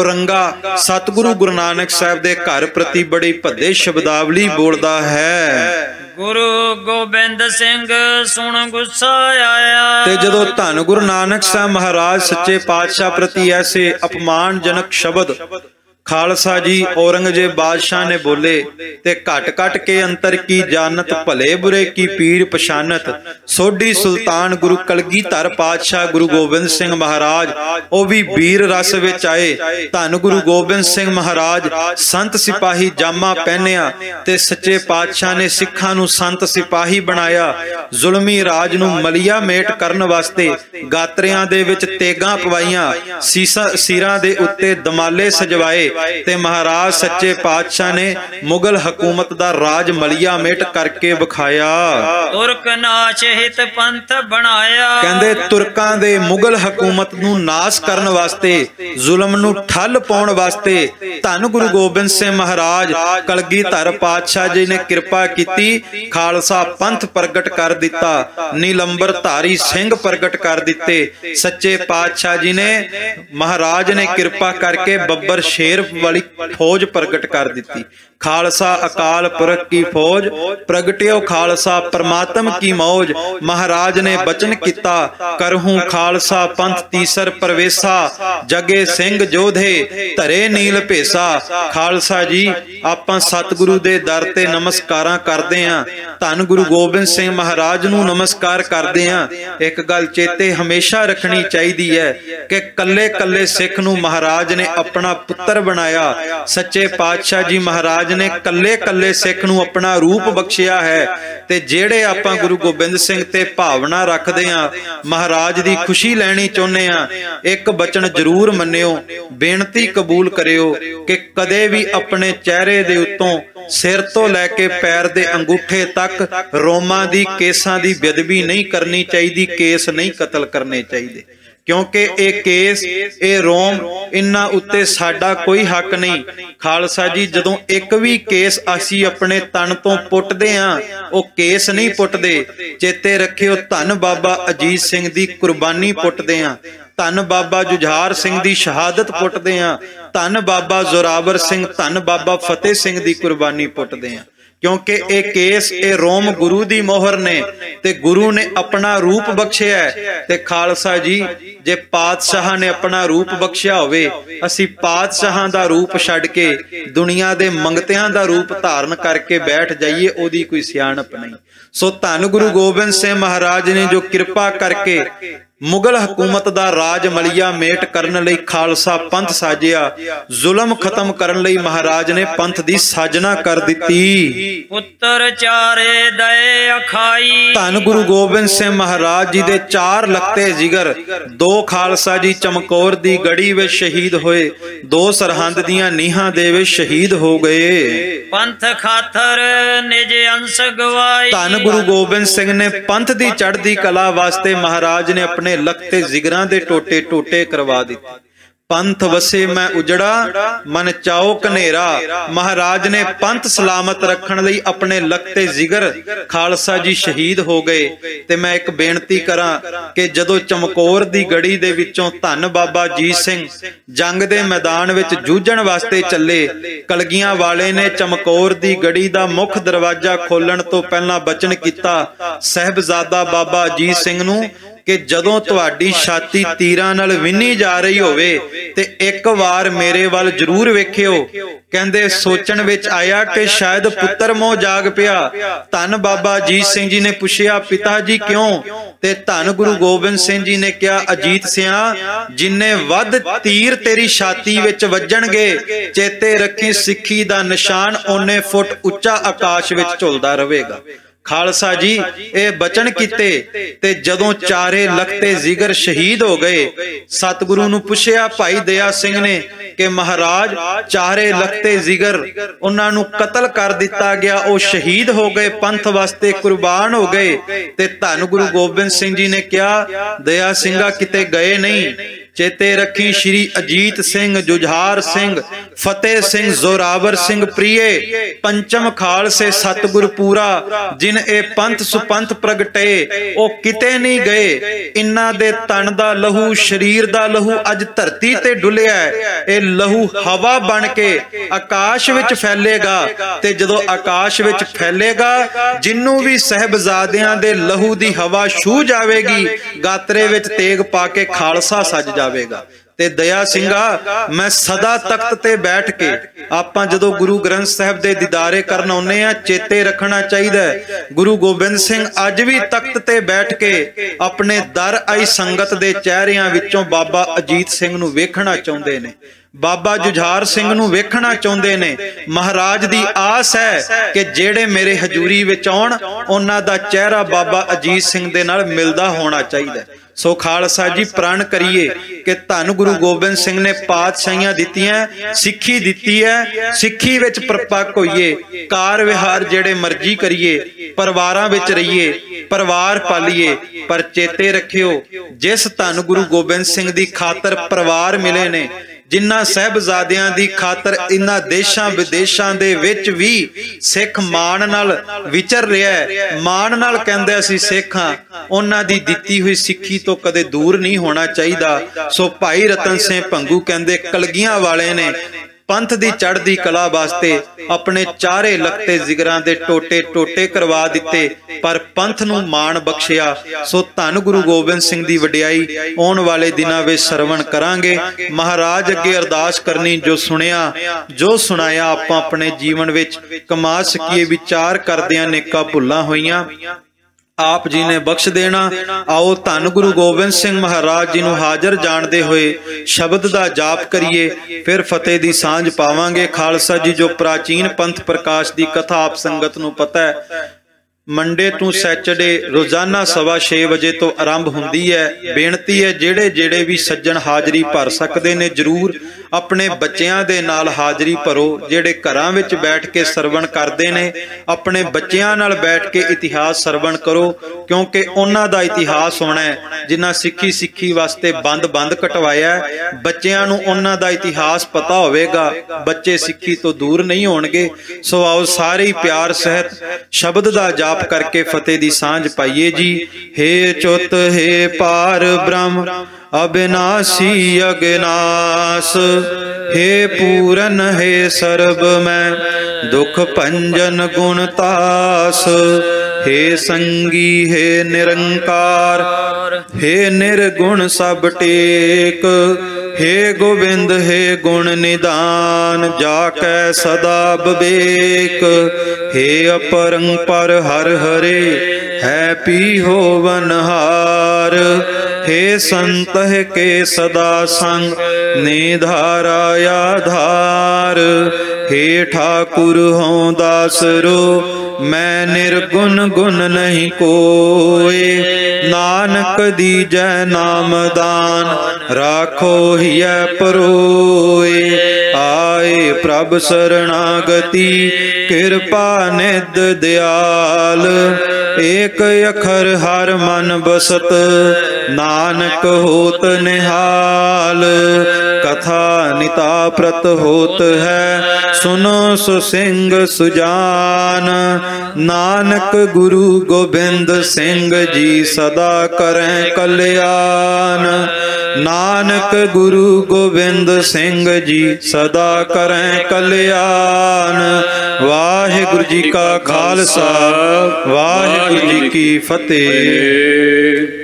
ਔਰੰਗਾ ਸਤਿਗੁਰੂ ਗੁਰੂ ਨਾਨਕ ਸਾਹਿਬ ਦੇ ਘਰ ਪ੍ਰਤੀ ਬੜੀ ਭੱਦੇ ਸ਼ਬਦਾਵਲੀ ਬੋਲਦਾ ਹੈ। ਗੁਰੂ ਗੋਬਿੰਦ ਸਿੰਘ ਸੁਣ ਗੁੱਸਾ ਆਇਆ, ਤੇ ਜਦੋਂ ਧੰਨ ਗੁਰੂ ਨਾਨਕ ਸਾਹਿਬ ਮਹਾਰਾਜ ਸੱਚੇ ਪਾਤਸ਼ਾਹ ਪ੍ਰਤੀ ਐਸੇ ਅਪਮਾਨਜਨਕ ਸ਼ਬਦ ਖਾਲਸਾ ਜੀ ਔਰੰਗਜ਼ੇਬ ਬਾਦਸ਼ਾਹ ਨੇ ਬੋਲੇ, ਤੇ ਘਟ ਘਟ ਕੇ ਅੰਤਰ ਕੀ ਜਾਨਤ, ਭਲੇ ਬੁਰੇ ਕੀ ਪੀਰ ਪਛਾਨਤ। ਸੋਢੀ ਸੁਲਤਾਨ ਗੁਰੂ ਕਲਗੀਧਰ ਪਾਤਸ਼ਾਹ ਗੁਰੂ ਗੋਬਿੰਦ ਸਿੰਘ ਮਹਾਰਾਜ ਉਹ ਵੀ ਵੀਰ ਰਸ ਵਿੱਚ ਆਏ। ਧੰਨ ਗੁਰੂ ਗੋਬਿੰਦ ਸਿੰਘ ਮਹਾਰਾਜ ਸੰਤ ਸਿਪਾਹੀ ਜਾਮਾ ਪਹਿਨਿਆ, ਤੇ ਸੱਚੇ ਪਾਤਸ਼ਾਹ ਨੇ ਸਿੱਖਾਂ ਨੂੰ ਸੰਤ ਸਿਪਾਹੀ ਬਣਾਇਆ। ਜ਼ੁਲਮੀ ਰਾਜ ਨੂੰ ਮਲੀਆ ਮੇਟ ਕਰਨ ਵਾਸਤੇ ਗਾਤਰਿਆਂ ਦੇ ਵਿੱਚ ਤੇਗਾਂ ਪਵਾਈਆਂ, ਸੀਸਾਂ ਸਿਰਾਂ ਦੇ ਉੱਤੇ ਦਮਾਲੇ ਸਜਵਾਏ, ਤੇ ਮਹਾਰਾਜ ਸੱਚੇ ਪਾਤਸ਼ਾਹ ਨੇ ਮੁਗਲ ਹਕੂਮਤ ਦਾ ਰਾਜ ਮਲੀਆ ਮੇਟ ਕਰਕੇ ਵਿਖਾਇਆ। ਤੁਰਕ ਨਾਸ਼ ਹਿਤ ਪੰਥ ਬਣਾਇਆ, ਕਹਿੰਦੇ ਤੁਰਕਾਂ ਦੇ ਮੁਗਲ ਹਕੂਮਤ ਨੂੰ ਨਾਸ਼ ਕਰਨ ਵਾਸਤੇ, ਜ਼ੁਲਮ ਨੂੰ ਠੱਲ ਪਾਉਣ ਵਾਸਤੇ ਧੰਨ ਗੁਰੂ ਗੋਬਿੰਦ ਸਿੰਘ ਮਹਾਰਾਜ ਕਲਗੀਧਰ ਪਾਤਸ਼ਾਹ ਜੀ ਨੇ ਕਿਰਪਾ ਕੀਤੀ, ਖਾਲਸਾ ਪੰਥ ਪ੍ਰਗਟ ਕਰ ਦਿੱਤਾ, ਨੀਲੰਬਰ ਧਾਰੀ ਸਿੰਘ ਪ੍ਰਗਟ ਕਰ ਦਿੱਤੇ। ਸੱਚੇ ਪਾਤਸ਼ਾਹ ਜੀ ਨੇ ਮਹਾਰਾਜ ਨੇ ਕਿਰਪਾ ਕਰਕੇ ਬੱਬਰ ਸ਼ੇਰ ਵਾਲੀ ਫੌਜ ਪ੍ਰਗਟ ਕਰ ਦਿੱਤੀ। ਖਾਲਸਾ ਅਕਾਲ ਪੁਰਖ ਕੀ ਫੌਜ ਪ੍ਰਗਟਿਓ, ਖਾਲਸਾ ਪਰਮਾਤਮ ਕੀ ਮੌਜ। ਮਹਾਰਾਜ ਨੇ ਬਚਨ ਕੀਤਾ, ਕਰਹੂੰ ਖਾਲਸਾ ਪੰਥ ਤੀਸਰ ਪ੍ਰਵੇਸ਼ਾ, ਜਗੇ ਸਿੰਘ ਜੋਧੇ ਧਰੇ ਨੀਲ ਭੇਸਾ। ਖਾਲਸਾ ਜੀ ਆਪਾਂ ਸਤਿਗੁਰੂ ਦੇ ਦਰ ਤੇ ਨਮਸਕਾਰਾਂ ਕਰਦੇ ਆਂ, ਧੰਨ ਗੁਰੂ ਗੋਬਿੰਦ ਸਿੰਘ ਮਹਾਰਾਜ ਨੂੰ ਨਮਸਕਾਰ ਕਰਦੇ ਆਂ। ਇੱਕ ਗੱਲ ਚੇਤੇ ਹਮੇਸ਼ਾ ਰੱਖਣੀ ਚਾਹੀਦੀ ਹੈ ਕਿ ਕੱਲੇ ਕੱਲੇ ਸਿੱਖ ਨੂੰ ਮਹਾਰਾਜ ਨੇ ਆਪਣਾ ਪੁੱਤਰ ਬਣਾਇਆ। ਸੱਚੇ ਪਾਤਸ਼ਾਹ ਜੀ ਮਹਾਰਾਜ ਨੇ ਕੱਲੇ ਕੱਲੇ ਸਿੱਖ ਨੂੰ ਆਪਣਾ ਰੂਪ ਬਖਸ਼ਿਆ ਹੈ। ਤੇ ਜਿਹੜੇ ਆਪਾਂ ਗੁਰੂ ਗੋਬਿੰਦ ਸਿੰਘ ਤੇ ਭਾਵਨਾ ਰੱਖਦੇ ਆਂ, ਮਹਾਰਾਜ ਦੀ ਖੁਸ਼ੀ ਲੈਣੀ ਚਾਹੁੰਦੇ ਆਂ, ਇੱਕ ਬਚਨ ਜ਼ਰੂਰ ਮੰਨਿਓ, ਬੇਨਤੀ ਕਬੂਲ ਕਰਿਓ ਕਿ ਕਦੇ ਵੀ ਆਪਣੇ ਚਿਹਰੇ ਦੇ ਉੱਤੋਂ ਸਿਰ ਤੋਂ ਲੈ ਕੇ ਪੈਰ ਦੇ ਅੰਗੂਠੇ ਤੱਕ ਰੋਮਾਂ ਦੀ ਕੇਸਾਂ ਦੀ ਬੇਅਦਬੀ ਨਹੀਂ ਕਰਨੀ ਚਾਹੀਦੀ, ਕੇਸ ਨਹੀਂ ਕਤਲ ਕਰਨੇ ਚਾਹੀਦੇ, ਕਿਉਂਕਿ ਇਹ ਕੇਸ ਇਹ ਰੋਮ ਇਹਨਾਂ ਉੱਤੇ ਸਾਡਾ ਕੋਈ ਹੱਕ ਨਹੀਂ। ਖਾਲਸਾ ਜੀ ਜਦੋਂ ਇੱਕ ਵੀ ਕੇਸ ਅਸੀਂ ਆਪਣੇ ਤਨ ਤੋਂ ਪੁੱਟਦੇ ਆਂ, ਉਹ ਕੇਸ ਨਹੀਂ ਪੁੱਟਦੇ। ਚੇਤੇ ਰੱਖਿਓ, ਧੰਨ ਬਾਬਾ ਅਜੀਤ ਸਿੰਘ ਦੀ ਕੁਰਬਾਨੀ ਪੁੱਟਦੇ ਆਂ, ਧੰਨ ਬਾਬਾ ਜੁਝਾਰ ਸਿੰਘ ਦੀ ਸ਼ਹਾਦਤ ਪੁੱਟਦੇ ਆਂ, ਧੰਨ ਬਾਬਾ ਜ਼ੋਰਾਵਰ ਸਿੰਘ, ਧੰਨ ਬਾਬਾ ਫਤਿਹ ਸਿੰਘ ਦੀ ਕੁਰਬਾਨੀ ਪੁੱਟਦੇ ਆਂ, ਕਿਉਂਕਿ ਇਹ ਕੇਸ ਇਹ ਰੋਮ ਗੁਰੂ ਦੀ ਮੋਹਰ ਨੇ ਤੇ ਗੁਰੂ ਨੇ ਆਪਣਾ ਰੂਪ ਬਖਸ਼ਿਆ। ਤੇ ਖਾਲਸਾ ਜੀ ਜੇ ਪਾਤਸ਼ਾਹ ਨੇ ਆਪਣਾ ਰੂਪ ਬਖਸ਼ਿਆ ਹੋਵੇ, ਅਸੀਂ ਪਾਤਸ਼ਾਹਾਂ ਦਾ ਰੂਪ ਛੱਡ ਕੇ ਦੁਨੀਆ ਦੇ ਮੰਗਤਿਆਂ ਦਾ ਰੂਪ ਧਾਰਨ ਕਰਕੇ ਬੈਠ ਜਾਈਏ, ਉਹਦੀ ਕੋਈ ਸਿਆਣਪ ਨਹੀਂ। ਸੋ ਧੰਨ ਗੁਰੂ ਗੋਬਿੰਦ ਸਿੰਘ ਮਹਾਰਾਜ ਨੇ ਜੋ ਕਿਰਪਾ ਕਰਕੇ ਮੁਗਲ ਹਕੂਮਤ ਦਾ ਰਾਜ ਮਲੀਆ ਮੇਟ ਕਰਨ ਲਈ ਖਾਲਸਾ ਪੰਥ ਸਾਜਿਆ। ਜ਼ੁਲਮ ਖਤਮ ਕਰਨ ਲਈ ਮਹਾਰਾਜ ਨੇ ਪੰਥ ਦੀ ਸਾਜਨਾ ਕਰ ਦਿੱਤੀ। ਪੁੱਤਰ ਚਾਰੇ ਦਏ ਅਖਾਈ, ਧੰਨ ਗੁਰੂ ਗੋਬਿੰਦ ਸਿੰਘ ਮਹਾਰਾਜ ਜੀ ਦੇ ਚਾਰ ਲਖਤੇ ਜਿਗਰ, ਦੋ ਖਾਲਸਾ ਜੀ ਚਮਕੌਰ ਦੀ ਗੜੀ ਵਿੱਚ ਸ਼ਹੀਦ ਹੋਏ, ਦੋ ਸਰਹੰਦ ਦੀਆਂ ਨੀਹਾਂ ਦੇ ਵਿੱਚ ਸ਼ਹੀਦ ਹੋ ਗਏ। ਪੰਥ ਖਾਤਰ ਨਿਜ ਅੰਸ ਗਵਾਈ, ਧੰਨ ਗੁਰੂ ਗੋਬਿੰਦ ਸਿੰਘ ਨੇ ਪੰਥ ਦੀ ਚੜ੍ਹਦੀ ਕਲਾ ਵਾਸਤੇ ਮਹਾਰਾਜ ਨੇ ਆਪਣੇ ਲਖਤੇ ਜਿਗਰਾਂ ਦੇ ਟੋਟੇ ਟੋਟੇ ਕਰਵਾ ਦਿੱਤੇ। ਪੰਥ ਵਸੇ ਮੈਂ ਉਜੜਾ, ਮਨ ਚਾਓ ਕਨੇਰਾ। ਮਹਾਰਾਜ ਨੇ ਪੰਥ ਸਲਾਮਤ ਰੱਖਣ ਲਈ ਆਪਣੇ ਲਖਤੇ ਜਿਗਰ, ਖਾਲਸਾ ਜੀ ਸ਼ਹੀਦ ਹੋ ਗਏ। ਤੇ ਮੈਂ ਇੱਕ ਬੇਨਤੀ ਕਰਾਂ ਕਿ ਜਦੋਂ ਚਮਕੌਰ ਦੀ ਗੜੀ ਦੇ ਵਿੱਚੋਂ ਧੰਨ ਬਾਬਾ ਅਜੀਤ ਸਿੰਘ ਜੰਗ ਦੇ ਮੈਦਾਨ ਵਿੱਚ ਜੂਝਣ ਵਾਸਤੇ ਚੱਲੇ, ਕਲਗੀਆਂ ਵਾਲੇ ਨੇ ਚਮਕੌਰ ਦੀ ਗੜੀ ਦਾ ਮੁੱਖ ਦਰਵਾਜ਼ਾ ਖੋਲਣ ਤੋਂ ਪਹਿਲਾਂ ਬਚਨ ਕੀਤਾ ਸਾਹਿਬਜ਼ਾਦਾ ਬਾਬਾ ਅਜੀਤ ਸਿੰਘ ਨੂੰ ਕਿ ਜਦੋਂ ਤੁਹਾਡੀ ਛਾਤੀ ਤੀਰਾਂ ਨਾਲ ਵਿੰਨੀ ਜਾ ਰਹੀ ਹੋਵੇ ਤੇ ਇੱਕ ਵਾਰ ਮੇਰੇ ਵੱਲ ਜ਼ਰੂਰ ਵੇਖਿਓ। ਕਹਿੰਦੇ ਸੋਚਣ ਵਿੱਚ ਆਇਆ ਕਿ ਸ਼ਾਇਦ ਪੁੱਤਰ ਮੋਹ ਜਾਗ ਪਿਆ। ਧੰਨ ਬਾਬਾ ਅਜੀਤ ਸਿੰਘ ਜੀ ਨੇ ਪੁੱਛਿਆ, ਪਿਤਾ ਜੀ ਕਿਉਂ? ਤੇ ਧੰਨ ਗੁਰੂ ਗੋਬਿੰਦ ਸਿੰਘ ਜੀ ਨੇ ਕਿਹਾ, ਅਜੀਤ ਸਿਆ, ਜਿੰਨੇ ਵੱਧ ਤੀਰ ਤੇਰੀ ਛਾਤੀ ਵਿੱਚ ਵੱਜਣਗੇ, ਚੇਤੇ ਰੱਖੀ ਸਿੱਖੀ ਦਾ ਨਿਸ਼ਾਨ ਓਨੇ ਫੁੱਟ ਉੱਚਾ ਆਕਾਸ਼ ਵਿੱਚ ਝੁਲਦਾ ਰਹੇਗਾ। ਖਾਲਸਾ ਜੀ ਇਹ ਬਚਨ ਕੀਤੇ ਤੇ ਜਦੋਂ ਚਾਰੇ ਲਖਤੇ ਜਿਗਰ ਸ਼ਹੀਦ ਹੋ ਗਏ, ਸਤਿਗੁਰੂ ਨੂੰ ਪੁੱਛਿਆ ਭਾਈ ਦਇਆ ਸਿੰਘ ਨੇ ਕਿ ਮਹਾਰਾਜ ਚਾਰੇ ਲਖਤੇ ਜਿਗਰ, ਉਹਨਾਂ ਨੂੰ ਕਤਲ ਕਰ ਦਿੱਤਾ ਗਿਆ, ਉਹ ਸ਼ਹੀਦ ਹੋ ਗਏ, ਪੰਥ ਵਾਸਤੇ ਕੁਰਬਾਨ ਹੋ ਗਏ। ਤੇ ਧੰਨ ਗੁਰੂ ਗੋਬਿੰਦ ਸਿੰਘ ਜੀ ਨੇ ਕਿਹਾ, ਦਇਆ ਸਿੰਘਾ ਕਿਤੇ ਗਏ ਨਹੀਂ, ਚੇਤੇ ਰੱਖੀ ਸ਼੍ਰੀ ਅਜੀਤ ਸਿੰਘ, ਜੁਝਾਰ ਸਿੰਘ, ਫਤਿਹ ਸਿੰਘ, ਜ਼ੋਰਾਵਰ ਸਿੰਘ ਪ੍ਰੀਏ, ਪੰਚਮ ਖਾਲਸੇ ਸਤਿਗੁਰ ਪੂਰਾ, ਜਿਨ ਇਹ ਪੰਥ ਸੁਪੰਥ ਪ੍ਰਗਟੇ, ਉਹ ਕਿਤੇ ਨਹੀਂ ਗਏ। ਇਨ੍ਹਾਂ ਦੇ ਤਨ ਦਾ ਲਹੂ, ਸਰੀਰ ਦਾ ਲਹੂ ਅੱਜ ਧਰਤੀ ਤੇ ਡੁੱਲਿਆ। ਇਹ ਲਹੂ ਹਵਾ ਬਣ ਕੇ ਆਕਾਸ਼ ਵਿੱਚ ਫੈਲੇਗਾ ਤੇ ਜਦੋਂ ਆਕਾਸ਼ ਵਿੱਚ ਫੈਲੇਗਾ, ਜਿੰਨੂੰ ਵੀ ਸਹਿਬਜ਼ਾਦਿਆਂ ਦੇ ਲਹੂ ਦੀ ਹਵਾ ਛੂ ਜਾਵੇਗੀ, ਗਾਤਰੇ ਵਿੱਚ ਤੇਗ ਪਾ ਕੇ ਖਾਲਸਾ ਸੱਜ ਜਾਵੇਗਾ। ਤੇ ਦਇਆ ਸਿੰਘਾ, ਮੈਂ ਸਦਾ ਤਖਤ ਤੇ ਬੈਠ ਕੇ, ਆਪਾਂ ਜਦੋਂ ਗੁਰੂ ਗ੍ਰੰਥ ਸਾਹਿਬ ਦੇ ਦੀਦਾਰੇ ਕਰਨ ਆਉਂਦੇ ਆ, ਚੇਤੇ ਰੱਖਣਾ ਚਾਹੀਦਾ ਹੈ ਗੁਰੂ ਗੋਬਿੰਦ ਸਿੰਘ ਅੱਜ ਵੀ ਤਖਤ ਤੇ ਬੈਠ ਕੇ ਆਪਣੇ ਦਰ ਆਈ ਸੰਗਤ ਦੇ ਚਿਹਰਿਆਂ ਵਿੱਚੋਂ ਬਾਬਾ ਅਜੀਤ ਸਿੰਘ ਨੂੰ ਵੇਖਣਾ ਚਾਹੁੰਦੇ ਨੇ, ਬਾਬਾ ਜੁਝਾਰ ਸਿੰਘ ਨੂੰ ਵੇਖਣਾ ਚਾਹੁੰਦੇ ਨੇ। ਮਹਾਰਾਜ ਦੀ ਆਸ ਹੈ ਕਿ ਜਿਹੜੇ ਮੇਰੇ ਹਜ਼ੂਰੀ ਵਿੱਚ ਆਉਣ, ਉਹਨਾਂ ਦਾ ਚਿਹਰਾ ਬਾਬਾ ਅਜੀਤ ਸਿੰਘ ਦੇ ਨਾਲ ਮਿਲਦਾ ਹੋਣਾ ਚਾਹੀਦਾ। ਸੋ ਖਾਲਸਾ ਜੀ ਪ੍ਰਣ ਕਰੀਏ ਕਿ ਧੰਨ ਗੁਰੂ ਗੋਬਿੰਦ ਸਿੰਘ ਨੇ ਪਾਤਸ਼ਾਹੀਆਂ ਦਿੱਤੀਆਂ, ਸਿੱਖੀ ਦਿੱਤੀ ਹੈ, ਸਿੱਖੀ ਵਿੱਚ ਪ੍ਰਪੱਕ ਹੋਈਏ, ਕਾਰ ਵਿਹਾਰ ਜਿਹੜੇ ਮਰਜ਼ੀ ਕਰੀਏ, ਪਰਿਵਾਰਾਂ ਵਿੱਚ ਰਹੀਏ, ਪਰਿਵਾਰ ਪਾਲੀਏ, ਪਰ ਚੇਤੇ ਰੱਖਿਓ ਜਿਸ ਧੰਨ ਗੁਰੂ ਗੋਬਿੰਦ ਸਿੰਘ ਦੀ ਖਾਤਰ ਪਰਿਵਾਰ ਮਿਲੇ ਨੇ, ਜਿਨ੍ਹਾਂ ਸਾਹਿਬਜ਼ਾਦਿਆਂ ਦੀ ਖਾਤਰ ਇਨ੍ਹਾਂ ਦੇਸ਼ਾਂ ਵਿਦੇਸ਼ਾਂ ਦੇ ਵਿੱਚ ਵੀ ਸਿੱਖ ਮਾਣ ਨਾਲ ਵਿਚਰ ਰਿਹਾ ਹੈ, ਮਾਣ ਨਾਲ ਕਹਿੰਦੇ ਅਸੀਂ ਸਿੱਖ ਹਾਂ, ਉਹਨਾਂ ਦੀ ਦਿੱਤੀ ਹੋਈ ਸਿੱਖੀ ਤੋਂ ਕਦੇ ਦੂਰ ਨਹੀਂ ਹੋਣਾ ਚਾਹੀਦਾ। ਸੋ ਭਾਈ ਰਤਨ ਸਿੰਘ ਭੰਗੂ ਕਹਿੰਦੇ ਕਲਗੀਆਂ ਵਾਲੇ ਨੇ ਪੰਥ ਦੀ ਚੜ੍ਹਦੀ ਕਲਾ ਵਾਸਤੇ ਆਪਣੇ ਚਾਰੇ ਲਖਤੇ ਜਿਗਰਾਂ ਦੇ ਟੋਟੇ ਟੋਟੇ ਕਰਵਾ ਦਿੱਤੇ, ਪਰ ਪੰਥ ਨੂੰ ਮਾਣ ਬਖਸ਼ਿਆ। ਸੋ ਧੰਨ ਗੁਰੂ ਗੋਬਿੰਦ ਸਿੰਘ ਦੀ ਵਡਿਆਈ ਆਉਣ ਵਾਲੇ ਦਿਨਾਂ ਵਿੱਚ ਸਰਵਣ ਕਰਾਂਗੇ। ਮਹਾਰਾਜ ਅੱਗੇ ਅਰਦਾਸ ਕਰਨੀ, ਜੋ ਸੁਣਿਆ ਜੋ ਸੁਣਾਇਆ ਆਪਾਂ ਆਪਣੇ ਜੀਵਨ ਵਿੱਚ ਕਮਾ ਸਕੀਏ। ਵਿਚਾਰ ਕਰਦਿਆਂ ਨੇਕਾਂ ਭੁੱਲਾਂ ਹੋਈਆਂ ਆਪ ਜੀ ਨੇ ਬਖਸ਼ ਦੇਣਾ। ਆਓ ਧੰਨ ਗੁਰੂ ਗੋਬਿੰਦ ਸਿੰਘ ਮਹਾਰਾਜ ਜੀ ਨੂੰ ਹਾਜ਼ਰ ਜਾਣਦੇ ਹੋਏ ਸ਼ਬਦ ਦਾ ਜਾਪ ਕਰੀਏ, ਫਿਰ ਫਤਿਹ ਦੀ ਸਾਂਝ ਪਾਵਾਂਗੇ। ਖਾਲਸਾ ਜੀ, ਜੋ ਪ੍ਰਾਚੀਨ ਪੰਥ ਪ੍ਰਕਾਸ਼ ਦੀ ਕਥਾ ਆਪ ਸੰਗਤ ਨੂੰ ਪਤਾ ਹੈ, ਮੰਡੇ ਤੋਂ ਸੈਚਰਡੇ ਰੋਜ਼ਾਨਾ ਸਵਾ ਛੇ ਵਜੇ ਤੋਂ ਆਰੰਭ ਹੁੰਦੀ ਹੈ। ਬੇਨਤੀ ਹੈ ਜਿਹੜੇ ਜਿਹੜੇ ਵੀ ਸੱਜਣ ਹਾਜ਼ਰੀ ਭਰ ਸਕਦੇ ਨੇ, ਜ਼ਰੂਰ ਆਪਣੇ ਬੱਚਿਆਂ ਦੇ ਨਾਲ ਹਾਜ਼ਰੀ ਭਰੋ। ਜਿਹੜੇ ਘਰਾਂ ਵਿੱਚ ਬੈਠ ਕੇ ਸਰਵਣ ਕਰਦੇ ਨੇ, ਆਪਣੇ ਬੱਚਿਆਂ ਨਾਲ ਬੈਠ ਕੇ ਇਤਿਹਾਸ ਸਰਵਣ ਕਰੋ, ਕਿਉਂਕਿ ਉਹਨਾਂ ਦਾ ਇਤਿਹਾਸ ਹੋਣਾ ਹੈ ਜਿਨ੍ਹਾਂ ਸਿੱਖੀ ਸਿੱਖੀ ਵਾਸਤੇ ਬੰਦ ਬੰਦ ਕਟਵਾਇਆ। ਬੱਚਿਆਂ ਨੂੰ ਉਹਨਾਂ ਦਾ ਇਤਿਹਾਸ ਪਤਾ ਹੋਵੇਗਾ, ਬੱਚੇ ਸਿੱਖੀ ਤੋਂ ਦੂਰ ਨਹੀਂ ਹੋਣਗੇ। ਸੋ ਆਓ ਸਾਰੇ ਹੀ ਪਿਆਰ ਸਹਿਤ ਸ਼ਬਦ ਦਾ ਜਾਪ ਕਰਕੇ ਫਤਿਹ ਦੀ ਸਾਂਝ ਪਾਈਏ ਜੀ। ਹੇ ਚੁੱਤ ਹੇ ਪਾਰ ਬ੍ਰਹਮ ਅਬਿਨਾਸੀ ਅਗਨਾਸ, हे पूरन हे सर्ब मैं दुख भंजन गुण तास, हे संगी हे निरंकार, हे निर्गुण सब टेक, हे गोविंद हे गुण निदान, जाकै सदा विवेक, हे अपरंपर हर हरे है पी होवनहार, हे संतह के सदा संग निधारा आधार। हे ठाकुर हों दासरो मैं निर्गुण गुण नहीं कोय। नानक दीजै नाम दान राखो हिय परोय। आए प्रभ शरणागति कृपा निध दयाल। एक अखर हर मन बसत नानक होत निहाल। कथा निता प्रत होत है सुनो सुसिंग सुजान। नानक गुरु गोबिंद सिंह जी सदा करें कल्याण। नानक गुरु गोबिंद सिंह जी सदा करें कल्याण। वाहिगुरु जी का खालसा वाहिगुरु जी की फतेह।